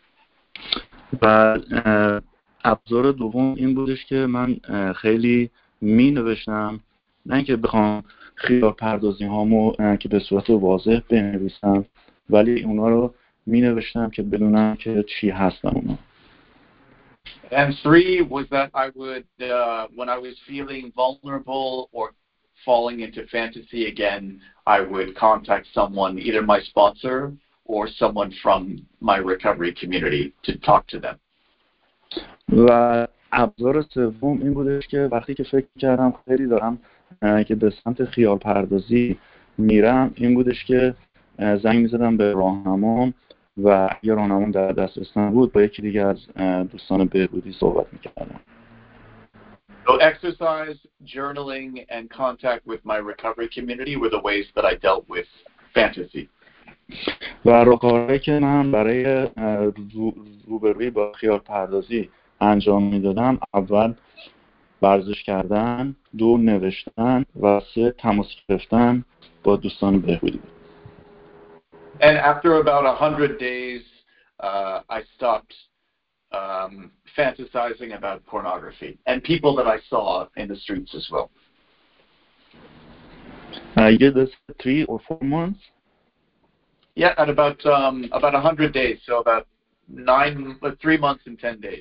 و ابزار دوم این بودش که من خیلی می نوشتم، نه اینکه بخوام خیال پردازی هامو که به صورت واضح بنویسم، ولی اونا رو می نوشتم که بدونم که چی هستن اونا. And 3 was that I would, when I was feeling vulnerable or falling into fantasy again, I would contact someone, either my sponsor or someone from my recovery community to talk to them. و ابزار سوم این بودش که وقتی که فکر کردم خیلی دارم که به سمت خیال پردازی میرم، این بودش که زنگ میزدم به راهنمام و یه راهنمام در دسترسم بود، با یکی دیگه از دوستان بهبودی صحبت میکردم. So exercise, journaling, and contact with my recovery community were the ways that I dealt with fantasy. و راهکارهایی که من برای روبرویی با خیال پردازی انجام میدادم: اول ورزش کردن، 2 نوشتن و 3 تماس گرفتن با دوستان بهبودی. And after about 100 days, I stopped fantasizing about pornography and people that I saw in the streets as well. You did this 3 or 4 months? Yeah, at about 100 days, so about 3 months and 10 days.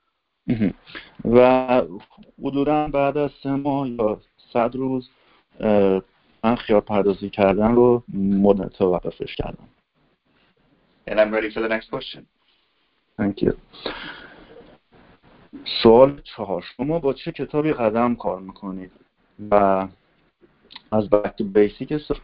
و حدوداً بعد از 3 ماه یا 100 روز من خیال پردازی کردن رو توقفش کردم. And I'm ready for the next question. Thank you. سوال 4: شما با چه کتابی قدم کار میکنید و از Back to Basics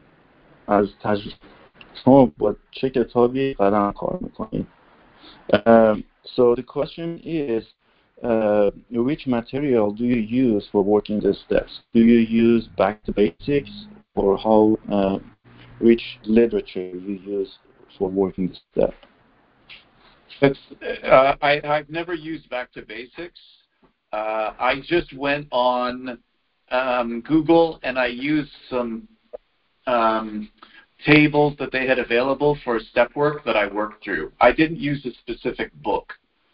شما با چه کتابی قدم کار میکنید؟ So the question is, which material do you use for working the steps? Do you use Back to Basics, or which literature you use for working the step? I've never used Back to Basics. I just went on Google and I used some tables that they had available for step work that I worked through. I didn't use a specific book.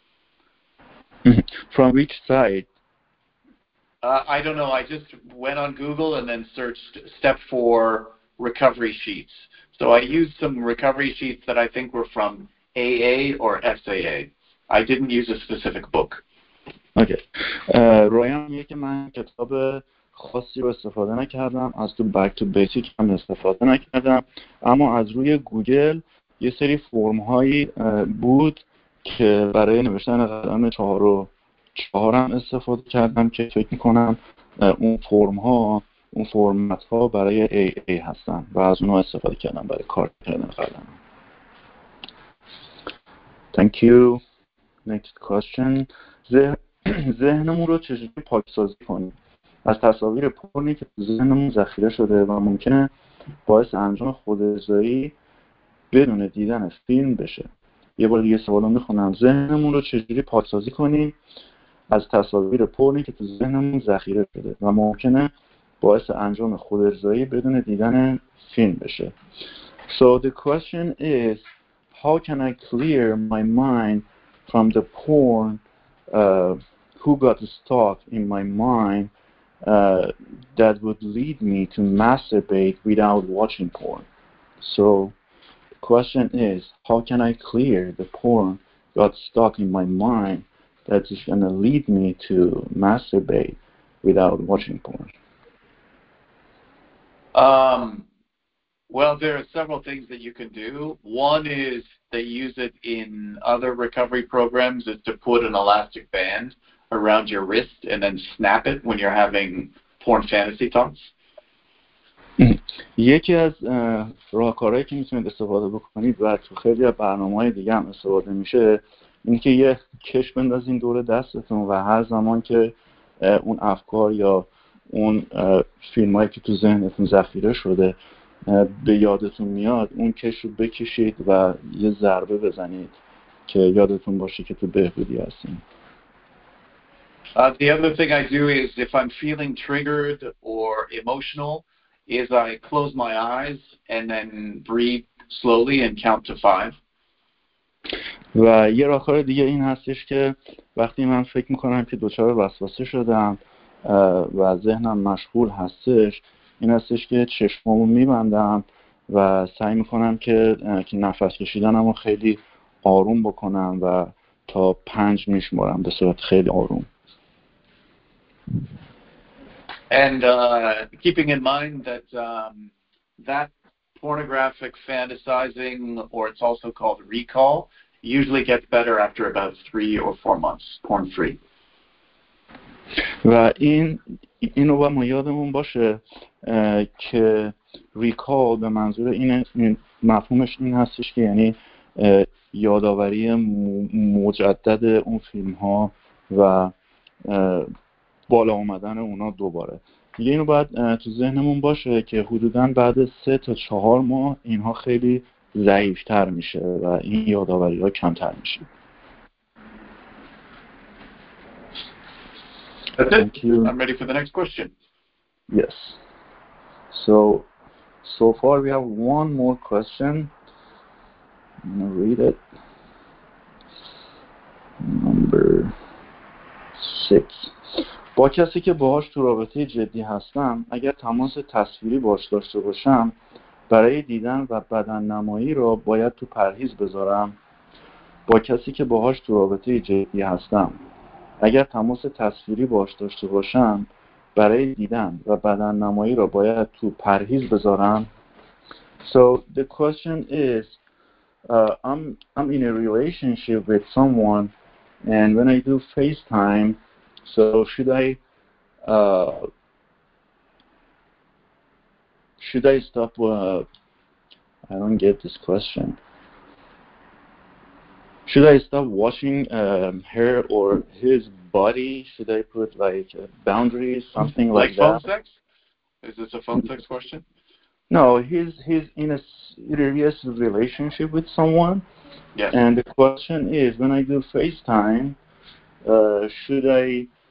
From which site? I don't know. I just went on Google and then searched Step 4 recovery sheets. So I used some recovery sheets that I think were from AA or SAA. I didn't use a specific book. Okay. رایان میگه که من کتاب خاصی رو استفاده نکردم، از تو Back to Basics هم استفاده نکردم، اما از روی گوگل یه سری فرم هایی بود که برای نوشتن قدم 4 و 4 هم استفاده کردم که فکر میکنم اون فرم ها، اون فرمت ها برای AA هستن و از اونها استفاده کردم برای کار کردن قدم. Thank you. Next question. ذهنمون رو چجوری پاکسازی کنیم از تصاویر پرنی که تو ذهنمون ذخیره شده و ممکنه باعث انجام خودارضایی بدون دیدن فیلم بشه؟ یه بار دیگه سوالو میخونم: ذهنمون رو چجوری پاکسازی کنیم از تصاویر پرنی که تو ذهنمون ذخیره شده و ممکنه باعث انجام خودارضایی بدون دیدن فیلم بشه. So the question is, how can I clear my mind from the porn who got stuck in my mind that would lead me to masturbate without watching porn? So the question is, how can I clear the porn got stuck in my mind that is going to lead me to masturbate without watching porn? Well, there are several things that you can do. One is they use it in other recovery programs, is to put an elastic band around your wrist and then snap it when you're having porn fantasy thoughts. یکی از راهکارهایی که میتونید استفاده بکنید و تو خیلی از برنامه‌های دیگه هم استفاده میشه، اینه که یه کش بندازین دور دستتون و هر زمان که اون افکار یا اون فیلمایی که تو ذهنتون ذخیره شده به یادتون میاد، اون کش رو بکشید و یه ضربه بزنید که یادتون باشه که تو بهبودی هستین. The other thing I do is if I'm feeling triggered or emotional, is I close my eyes and then breathe slowly and count to 5. و یه راهکار دیگه این هستش که وقتی من فکر میکنم که دچار وسوسه شدم و ذهنم مشغول هستش، این هستش که چشمامو میبندم و سعی میکنم که نفس کشیدنمو خیلی آروم بکنم و تا 5 میشمارم به صورت خیلی آروم. And keeping in mind that that pornographic fantasizing, or it's also called recall, usually gets better after about 3 or 4 months, porn-free. و اینو با ما یادمون باشه که ریکال به منظور این مفهومش این هستش که یعنی یادآوری مجدد اون فیلم ها و بالا اومدن اونا دوباره. دیگه اینو باید تو ذهنمون باشه که حدوداً بعد 3 تا 4 ماه اینها خیلی ضعیف‌تر میشه و این یادآوری ها کمتر میشه. That's it. Thank you. I'm ready for the next question. Yes. So far we have one more question. I'm going to read it. Number 6. با کسی که باهاش تو رابطه جدی هستم اگر تماس تصویری باهاش داشته باشم برای دیدن و بدن نمایی را باید تو پرهیز بذارم. با کسی که باهاش تو رابطه جدی هستم اگر تماس تصویری باهاش داشته باشم برای دیدن و بدن نمایی را باید تو پرهیز بذارم. So the question is I'm in a relationship with someone and when I do FaceTime, so should I stop I don't get this question. Should I stop watching her or his body? Should I put like boundaries, something like that? Like phone sex? Is this a phone sex question? No, he's in a serious relationship with someone. Yes. And the question is, when I do FaceTime, should I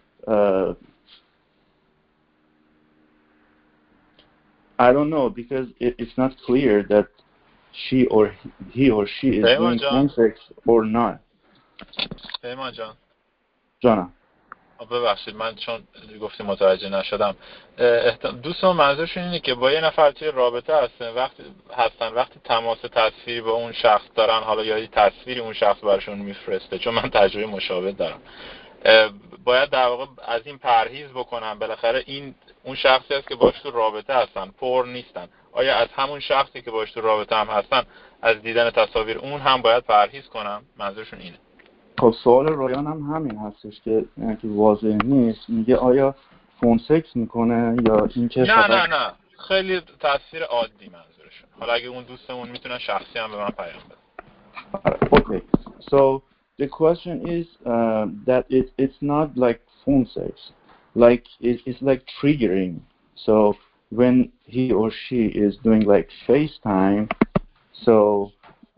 don't know, because it's not clear that he or she is doing phone sex or not. پیمان جان. جانم. ببخشید من چون گفتیم متوجه نشدم. دوستان منظورشون اینه که با یه نفر توی رابطه هستن وقتی تماس تصویری با اون شخص دارن، حالا یا یه تصویری اون شخص براشون میفرسته، چون من تجربه مشابه دارم، باید در واقع از این پرهیز بکنم. بالاخره اون شخصی است که باش تو رابطه هستن، پر نیستن. آیا از همون شخصی که باش تو رابطه هم هستن از دیدن تصاویر اون هم باید پرهیز کنم؟ منظورشون اینه. خب سوال رایان هم همین هستش که واضح نیست. میگه آیا فون سکس میکنه یا اینکه نه خیلی تصویر عادی منظورشون. حالا اگه اون دوستمون میتونن شخصی هم به من پیام بدن. Okay, so the question is that it's not like phone sex, like it's like triggering. So when he or she is doing like FaceTime, so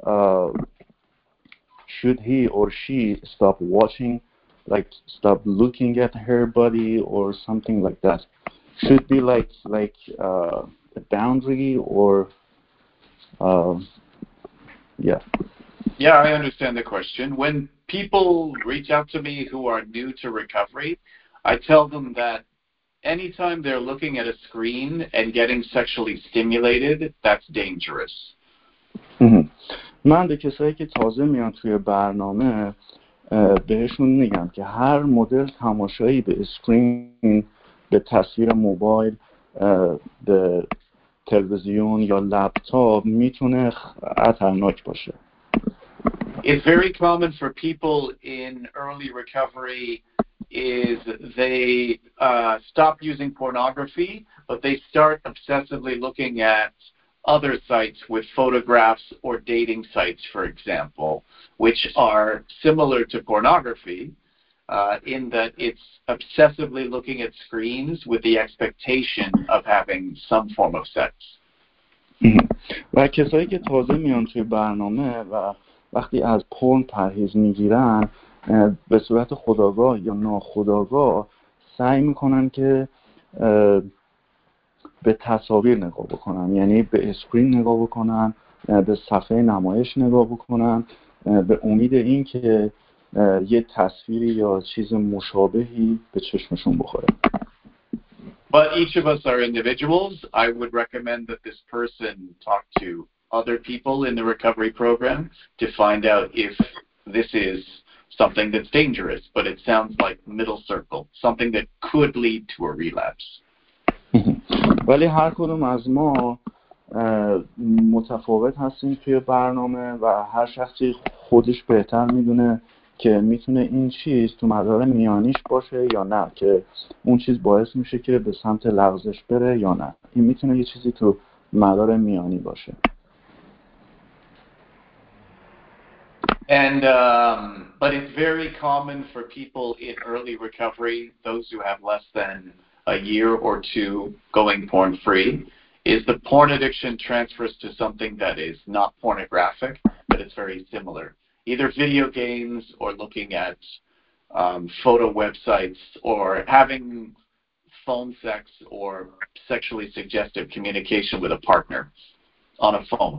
should he or she stop watching, like stop looking at her body or something like that? Should be like a boundary or yeah. Yeah, I understand the question. When people reach out to me who are new to recovery, I tell them that anytime they're looking at a screen and getting sexually stimulated, that's dangerous. من به کسایی که تازه میان توی برنامه بهشون میگم که هر مدل تماشایی به اسکرین، به تصویر موبایل، به تلویزیون یا لپتاپ میتونه خطرناک باشه. It's very common for people in early recovery is they stop using pornography, but they start obsessively looking at other sites with photographs or dating sites, for example, which are similar to pornography in that it's obsessively looking at screens with the expectation of having some form of sex. و کسایی که تازه میان توی برنامه و وقتی از پورن پرهیز میگیرن به صورت خودآگاه یا ناخودآگاه سعی میکنن که به تصاویر نگاه بکنن، یعنی به اسکرین نگاه بکنن، به صفحه نمایش نگاه بکنن، به امید این که یه تصویری یا چیز مشابهی به چشمشون بخوره. But each of us are individuals. I would recommend that this person talk to other people in the recovery program to find out if this is something that's dangerous, but it sounds like middle circle, something that could lead to a relapse. ولی هر کدوم از ما متفاوت هستیم توی برنامه و هر شخصی خودش بهتر میدونه که میتونه این چیز تو مدار میانیش باشه یا نه، که اون چیز باعث میشه که به سمت لغزش بره یا نه. این میتونه یه چیزی تو مدار میانی باشه. And but it's very common for people in early recovery, those who have less than a year or two going porn free, is the porn addiction transfers to something that is not pornographic, but it's very similar. Either video games or looking at photo websites or having phone sex or sexually suggestive communication with a partner on a phone.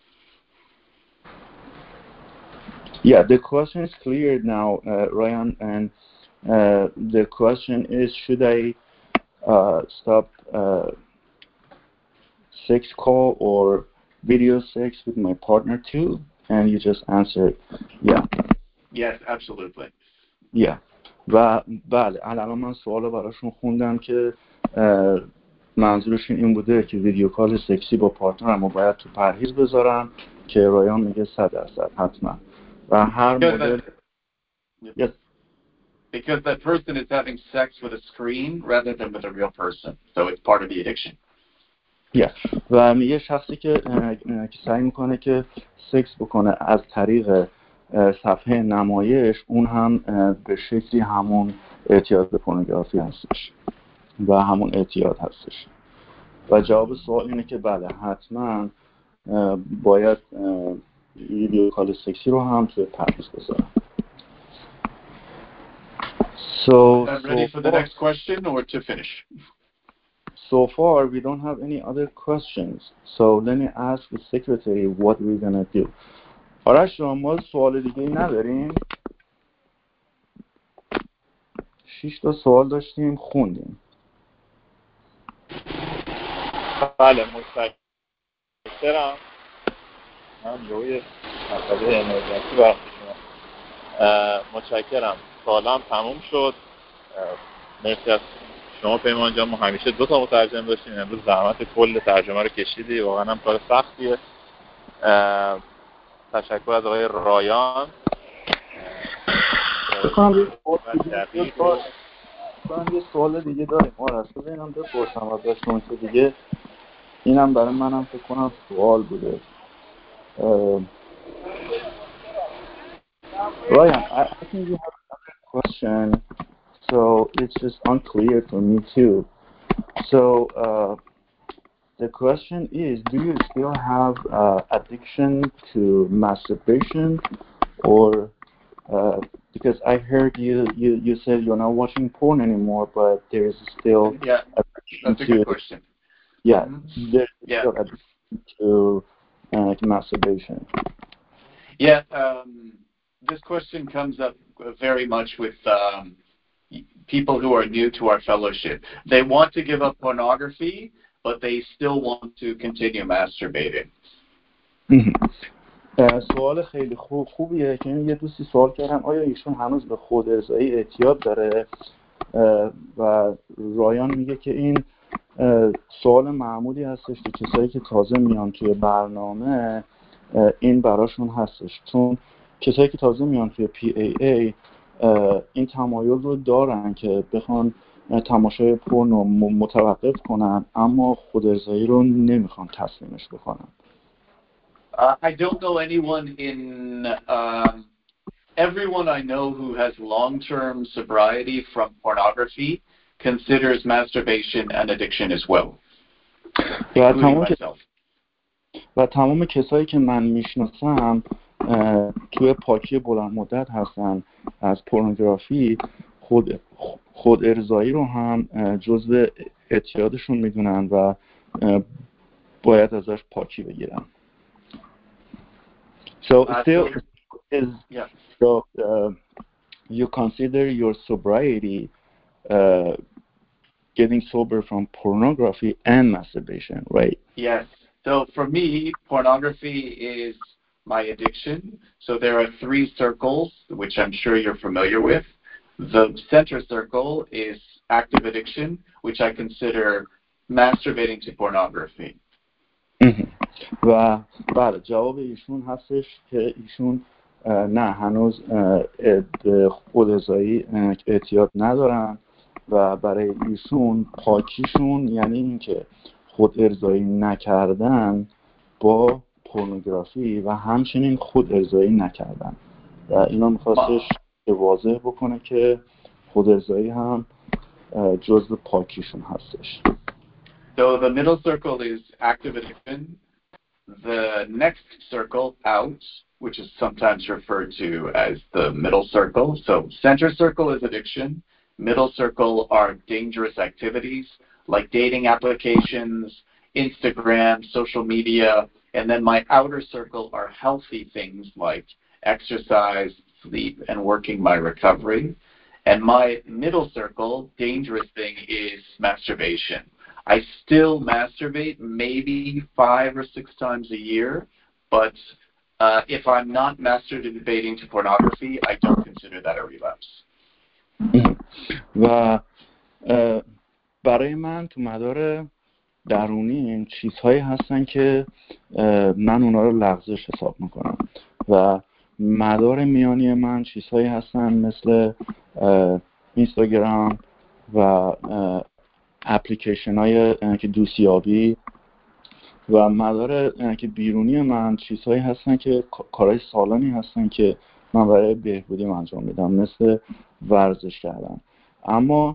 Yeah, the question is clear now, Ryan, and the question is, should I stop sex call or video sex with my partner too? And you just answered, yeah. Yes, absolutely. Yeah. و بله الان من سوالو براشون خوندم که منظورشون این بوده که ویدیو کال سکسی با پارتنرمو باید تو پرهیز بذارم، که رایان میگه 100% حتما. و هر مدل yes. Because that person is having sex with a screen rather than with a real person, so it's part of the addiction. Yeah. و یه شخصی که سعی میکنه که سکس بکنه از طریق صفحه نمایش، اون هم به شکلی همون اعتیاد به پورنوگرافی هستش و همون اعتیاد هستش. و جواب سوال اینه که بله حتما باید ویدیو کال سکسی رو هم توی پرهیز بذارم. So ready for the next question or to finish? So far we don't have any other questions. So let me ask the secretary what we're gonna do. آرش ما سوال دیگه نداریم؟ 6 تا سوال داشتیم خوندیم. بله متشکرم. من روی مسئله امرجنسی وقتی شما متشکرم. سوالم تموم شد. مرسی از شما پیمان جان. ما همیشه 2 تا مترجم داشتیم، امروز زحمت کل ترجمه رو کشیدی، واقعا هم کار سختیه. تشکر از آقای رایان. یه سوال دیگه داریم آرش، ببینم بپرسم ازشون که دیگه اینم برای منم فکر کنم سوال بوده. Ryan, I think you have another question, so it's just unclear for me too. So the question is, do you still have addiction to masturbation, or because I heard you said you're not watching porn anymore, but there is still addiction that's a good question. Yeah, there's still addiction to masturbation. Yeah, this question comes up very much with people who are new to our fellowship. They want to give up pornography, but they still want to continue masturbating. سوال خیلی خوبیه که یه دوستی سوال کردن آیا ایشون هنوز به خود ارضایی اعتیاد داره، و رایان میگه که این سوال معمولی هستش که کسایی که تازه میان توی برنامه این براشون هستش، چون کسایی که تازه میان توی PAA این تمایل رو دارن که بخوان تماشای پورنو متوقف کنن، اما خود ارضایی رو نمیخوان تسلیمش بکنن. I don't know anyone in everyone I know who has long-term sobriety from pornography considers masturbation an addiction as well. و تمام کسایی که من میشناسم توی پاکی بلند مدت هستن از پورنوگرافی، خود ارضایی رو هم جزو اعتیادشون میدونن و باید ازش پاکی بگیرن. So still is so you consider your sobriety getting sober from pornography and masturbation, right? Yes. So for me, pornography is my addiction. So there are 3 circles, which I'm sure you're familiar with. The center circle is active addiction, which I consider masturbating to pornography. و بله جواب ایشون هستش که ایشون نه هنوز به خودارضایی اعتیاد ندارن و برای ایشون پاکیشون یعنی اینکه خودارضایی نکردن با پورنوگرافی و همچنین خودارضایی نکردن و اینا میخواستش واضح بکنه که خودارضایی هم جزء پاکیشون هستش. So the middle circle is active addiction. The next circle, out, which is sometimes referred to as the middle circle. So center circle is addiction. Middle circle are dangerous activities like dating applications, Instagram, social media. And then my outer circle are healthy things like exercise, sleep, and working my recovery. And my middle circle, dangerous thing, is masturbation. I still masturbate maybe 5 or 6 times a year, but if I'm not masturbating to pornography, I don't consider that a relapse. و برای من تو مدار درونی چیزهایی هستن که من اونا رو لغزش حساب میکنم و مدار میانی من چیزهایی هستن مثل اینستاگرام و اپلیکیشن های که دوستیابی و مدار که بیرونی من چیزهایی هستن که کارهای سالمی هستن که من برای بهبودیم انجام میدم مثل ورزش کردن. اما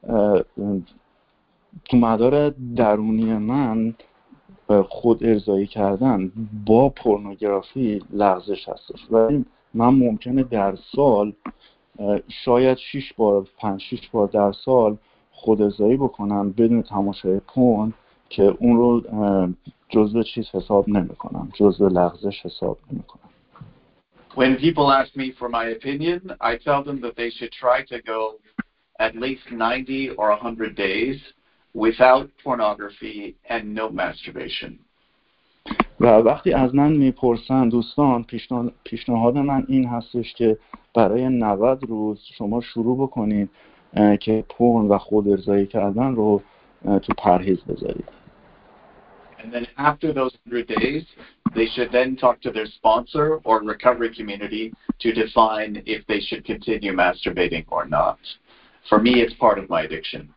تو مدار درونی من خود ارضایی کردن با پورنوگرافی لغزش هستش و من ممکنه در سال شاید 6 بار 5-6 بار در سال خود ارضایی بکنم بدون تماشای پورن که اون رو جزء چیز حساب نمی کنم، جزء لغزش حساب نمی کنم. When people ask me for my opinion, I tell them that they should try to go at least 90 or 100 days without pornography and no masturbation. و وقتی از من میپرسن دوستان پیشنهاد من این هستش که برای 90 روز شما شروع بکنید که پورن و خود ارضایی کردن رو تو پرهیز بذارید. And then after those 100 days, they should then talk to their sponsor or recovery community to define if they should continue masturbating or not. For me, it's part of my addiction.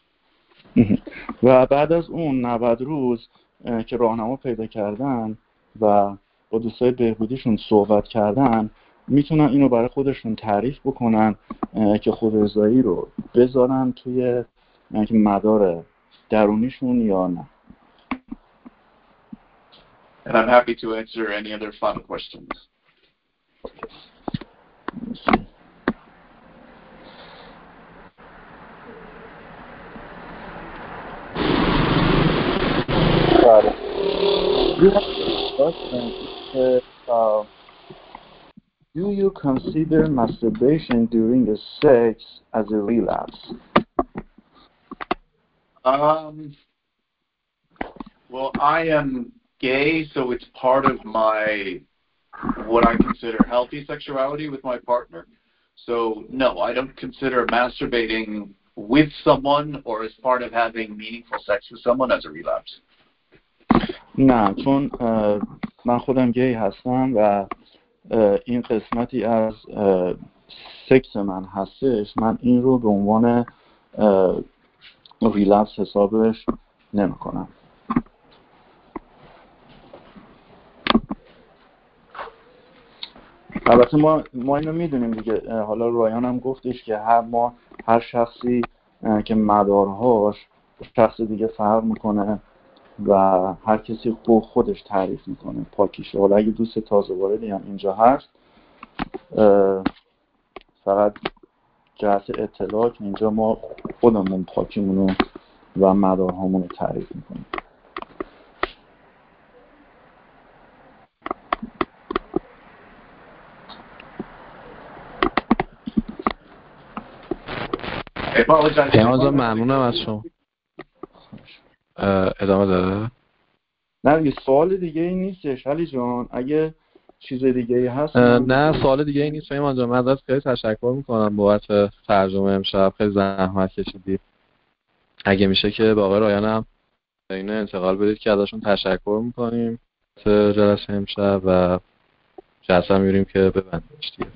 و بعد از اون 90 روز که راهنما پیدا کردن و با دوستای بهبودیشون صحبت کردن میتونن اینو برای خودشون تعریف بکنن که خود ارضایی رو بذارن توی مدار درونیشون یا نه. And I'm happy to answer any other final questions. Do you consider masturbation during the sex as a relapse? Well, I am gay, so it's part of what I consider healthy sexuality with my partner. So, no, I don't consider masturbating with someone or as part of having meaningful sex with someone as a relapse. نه، چون من خودم گی هستم و این قسمتی از سکس من هستش، من این رو به عنوان ریلپس حسابش نمی کنم. البته ما اینو میدونیم دیگه، حالا رایان هم گفتش که هر شخصی که مدارهاش شخص دیگه فرق میکنه و هر کسی خودش تعریف میکنه پاکیشه. حالا اگه دوست تازه واردی هم اینجا هست فقط جهت اطلاع که اینجا ما خودمون پاکیمونو و مدارهامون رو تعریف میکنیم. پیمان جان ممنونم از شما. ادامه داره؟ نه یه سوال دیگه ای نیستش علی جان، اگه چیز دیگه ای هست نه سوال دیگه ای نیست. پیمان جان من ازت خیلی تشکر میکنم بابت ترجمه امشب، خیلی زحمت کشیدی. اگه میشه که به آقای رایانم اینو انتقال بدید که ازشون تشکر میکنیم جلسه امشب و جلسه میریم که ببندیمش دیگه.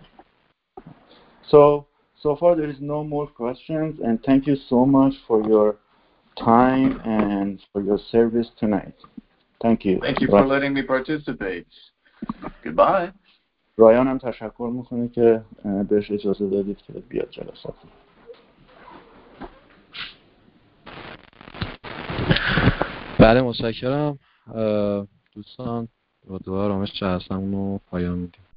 So far there is no more questions, and thank you so much for your time and for your service tonight. Thank you. Thank you for letting me participate. Goodbye. رایان هم تشکر میکنه که بهش اجازه دادید که بیاد جلسات. بله متشکرم دوستان، با دعا آرامش جلسه‌مون رو پایان میدیم.